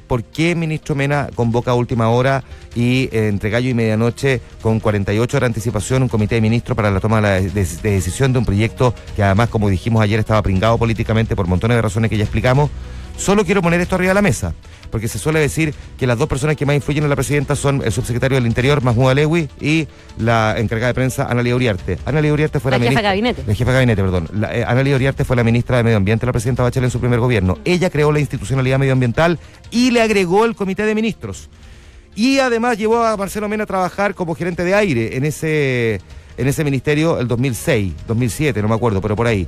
por qué el ministro Mena convoca a última hora y eh, entre gallo y medianoche, con cuarenta y ocho horas de anticipación, un comité de ministros para la toma de, la de, de decisión de un proyecto que además, como dijimos ayer, estaba pringado políticamente por montones de razones que ya explicamos. Solo quiero poner esto arriba de la mesa, porque se suele decir que las dos personas que más influyen en la presidenta son el subsecretario del Interior, Mahmoud Alewi, y la encargada de prensa, Ana Lía Uriarte. Ana Lía Uriarte fue la, la jefa de ministra... gabinete. La jefa de gabinete, perdón. La, eh, Ana Lía Uriarte fue la ministra de Medio Ambiente de la presidenta Bachelet en su primer gobierno. Ella creó la institucionalidad medioambiental y le agregó el comité de ministros. Y además llevó a Marcelo Mena a trabajar como gerente de aire en ese, en ese ministerio el dos mil seis, dos mil siete, no me acuerdo, pero por ahí.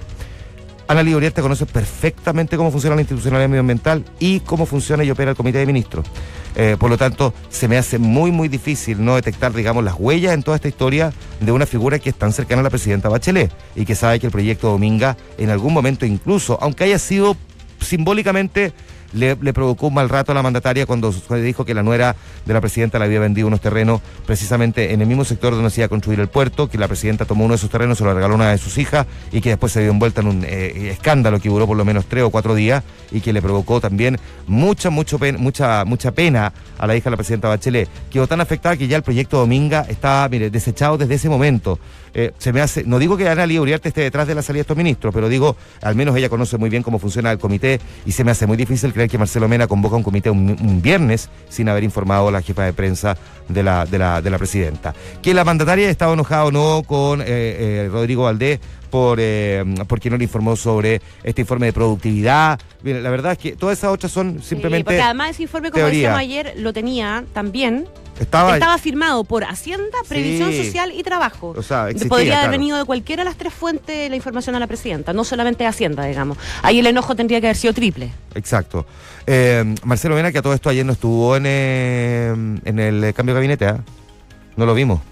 Ana Lía Uriarte conoce perfectamente cómo funciona la institucionalidad medioambiental y cómo funciona y opera el comité de ministros. Eh, por lo tanto, se me hace muy, muy difícil no detectar, digamos, las huellas en toda esta historia de una figura que es tan cercana a la presidenta Bachelet y que sabe que el proyecto Dominga, en algún momento incluso, aunque haya sido simbólicamente, Le, le provocó un mal rato a la mandataria cuando, cuando dijo que la nuera de la presidenta le había vendido unos terrenos precisamente en el mismo sector donde se iba a construir el puerto, que la presidenta tomó uno de esos terrenos, se lo regaló a una de sus hijas y que después se dio envuelta en un eh, escándalo que duró por lo menos tres o cuatro días y que le provocó también mucha, mucho pen, mucha, mucha pena a la hija de la presidenta Bachelet. Quedó tan afectada que ya el proyecto Dominga estaba, mire, desechado desde ese momento. Eh, se me hace, no digo que Ana Lía Uriarte esté detrás de la salida de estos ministros, pero digo, al menos ella conoce muy bien cómo funciona el comité y se me hace muy difícil creer que Marcelo Mena convoca un comité un, un viernes sin haber informado a la jefa de prensa de la, de la, de la presidenta. Que la mandataria estaba enojada o no con eh, eh, Rodrigo Valdés por eh, porque no le informó sobre este informe de productividad. Bien, la verdad es que todas esas otras son simplemente sí, porque además ese informe, como teoría. decíamos ayer, lo tenía también. Estaba, Estaba firmado por Hacienda, Previsión sí. Social y Trabajo. O sea, existía, podría haber claro. venido de cualquiera de las tres fuentes la información a la presidenta, no solamente de Hacienda, digamos. Ahí el enojo tendría que haber sido triple. Exacto. Eh, Marcelo Mena, que a todo esto ayer no estuvo en, eh, en el cambio de gabinete, ¿eh? No lo vimos.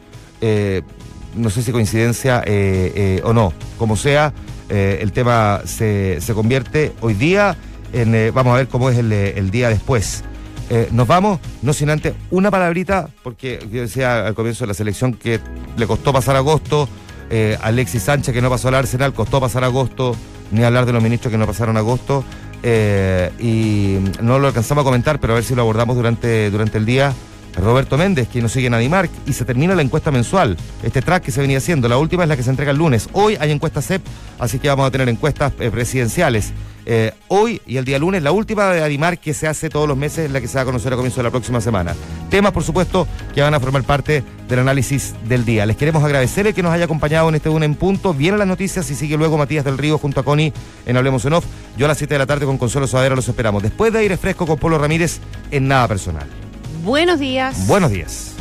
Eh, no sé si coincidencia eh, eh, o no. Como sea, eh, el tema se, se convierte hoy día en... Eh, vamos a ver cómo es el, el día después. Eh, nos vamos, no sin antes una palabrita, porque yo decía al comienzo de la selección que le costó pasar agosto, eh, Alexis Sánchez que no pasó al Arsenal, costó pasar agosto, ni hablar de los ministros que no pasaron agosto, eh, y no lo alcanzamos a comentar, pero a ver si lo abordamos durante, durante el día. Roberto Méndez, que nos sigue en Adimark, y se termina la encuesta mensual, este track que se venía haciendo. La última es la que se entrega el lunes. Hoy hay encuesta C E P, así que vamos a tener encuestas eh, presidenciales. Eh, hoy y el día lunes, la última de Adimark que se hace todos los meses, la que se va a conocer a comienzo de la próxima semana. Temas, por supuesto, que van a formar parte del análisis del día. Les queremos agradecer el que nos haya acompañado en este Una en Punto. Vienen las noticias y sigue luego Matías del Río junto a Connie en Hablemos en Off. Yo a las siete de la tarde con Consuelo Saavedra los esperamos. Después de Aire Fresco con Polo Ramírez en Nada Personal. Buenos días. Buenos días.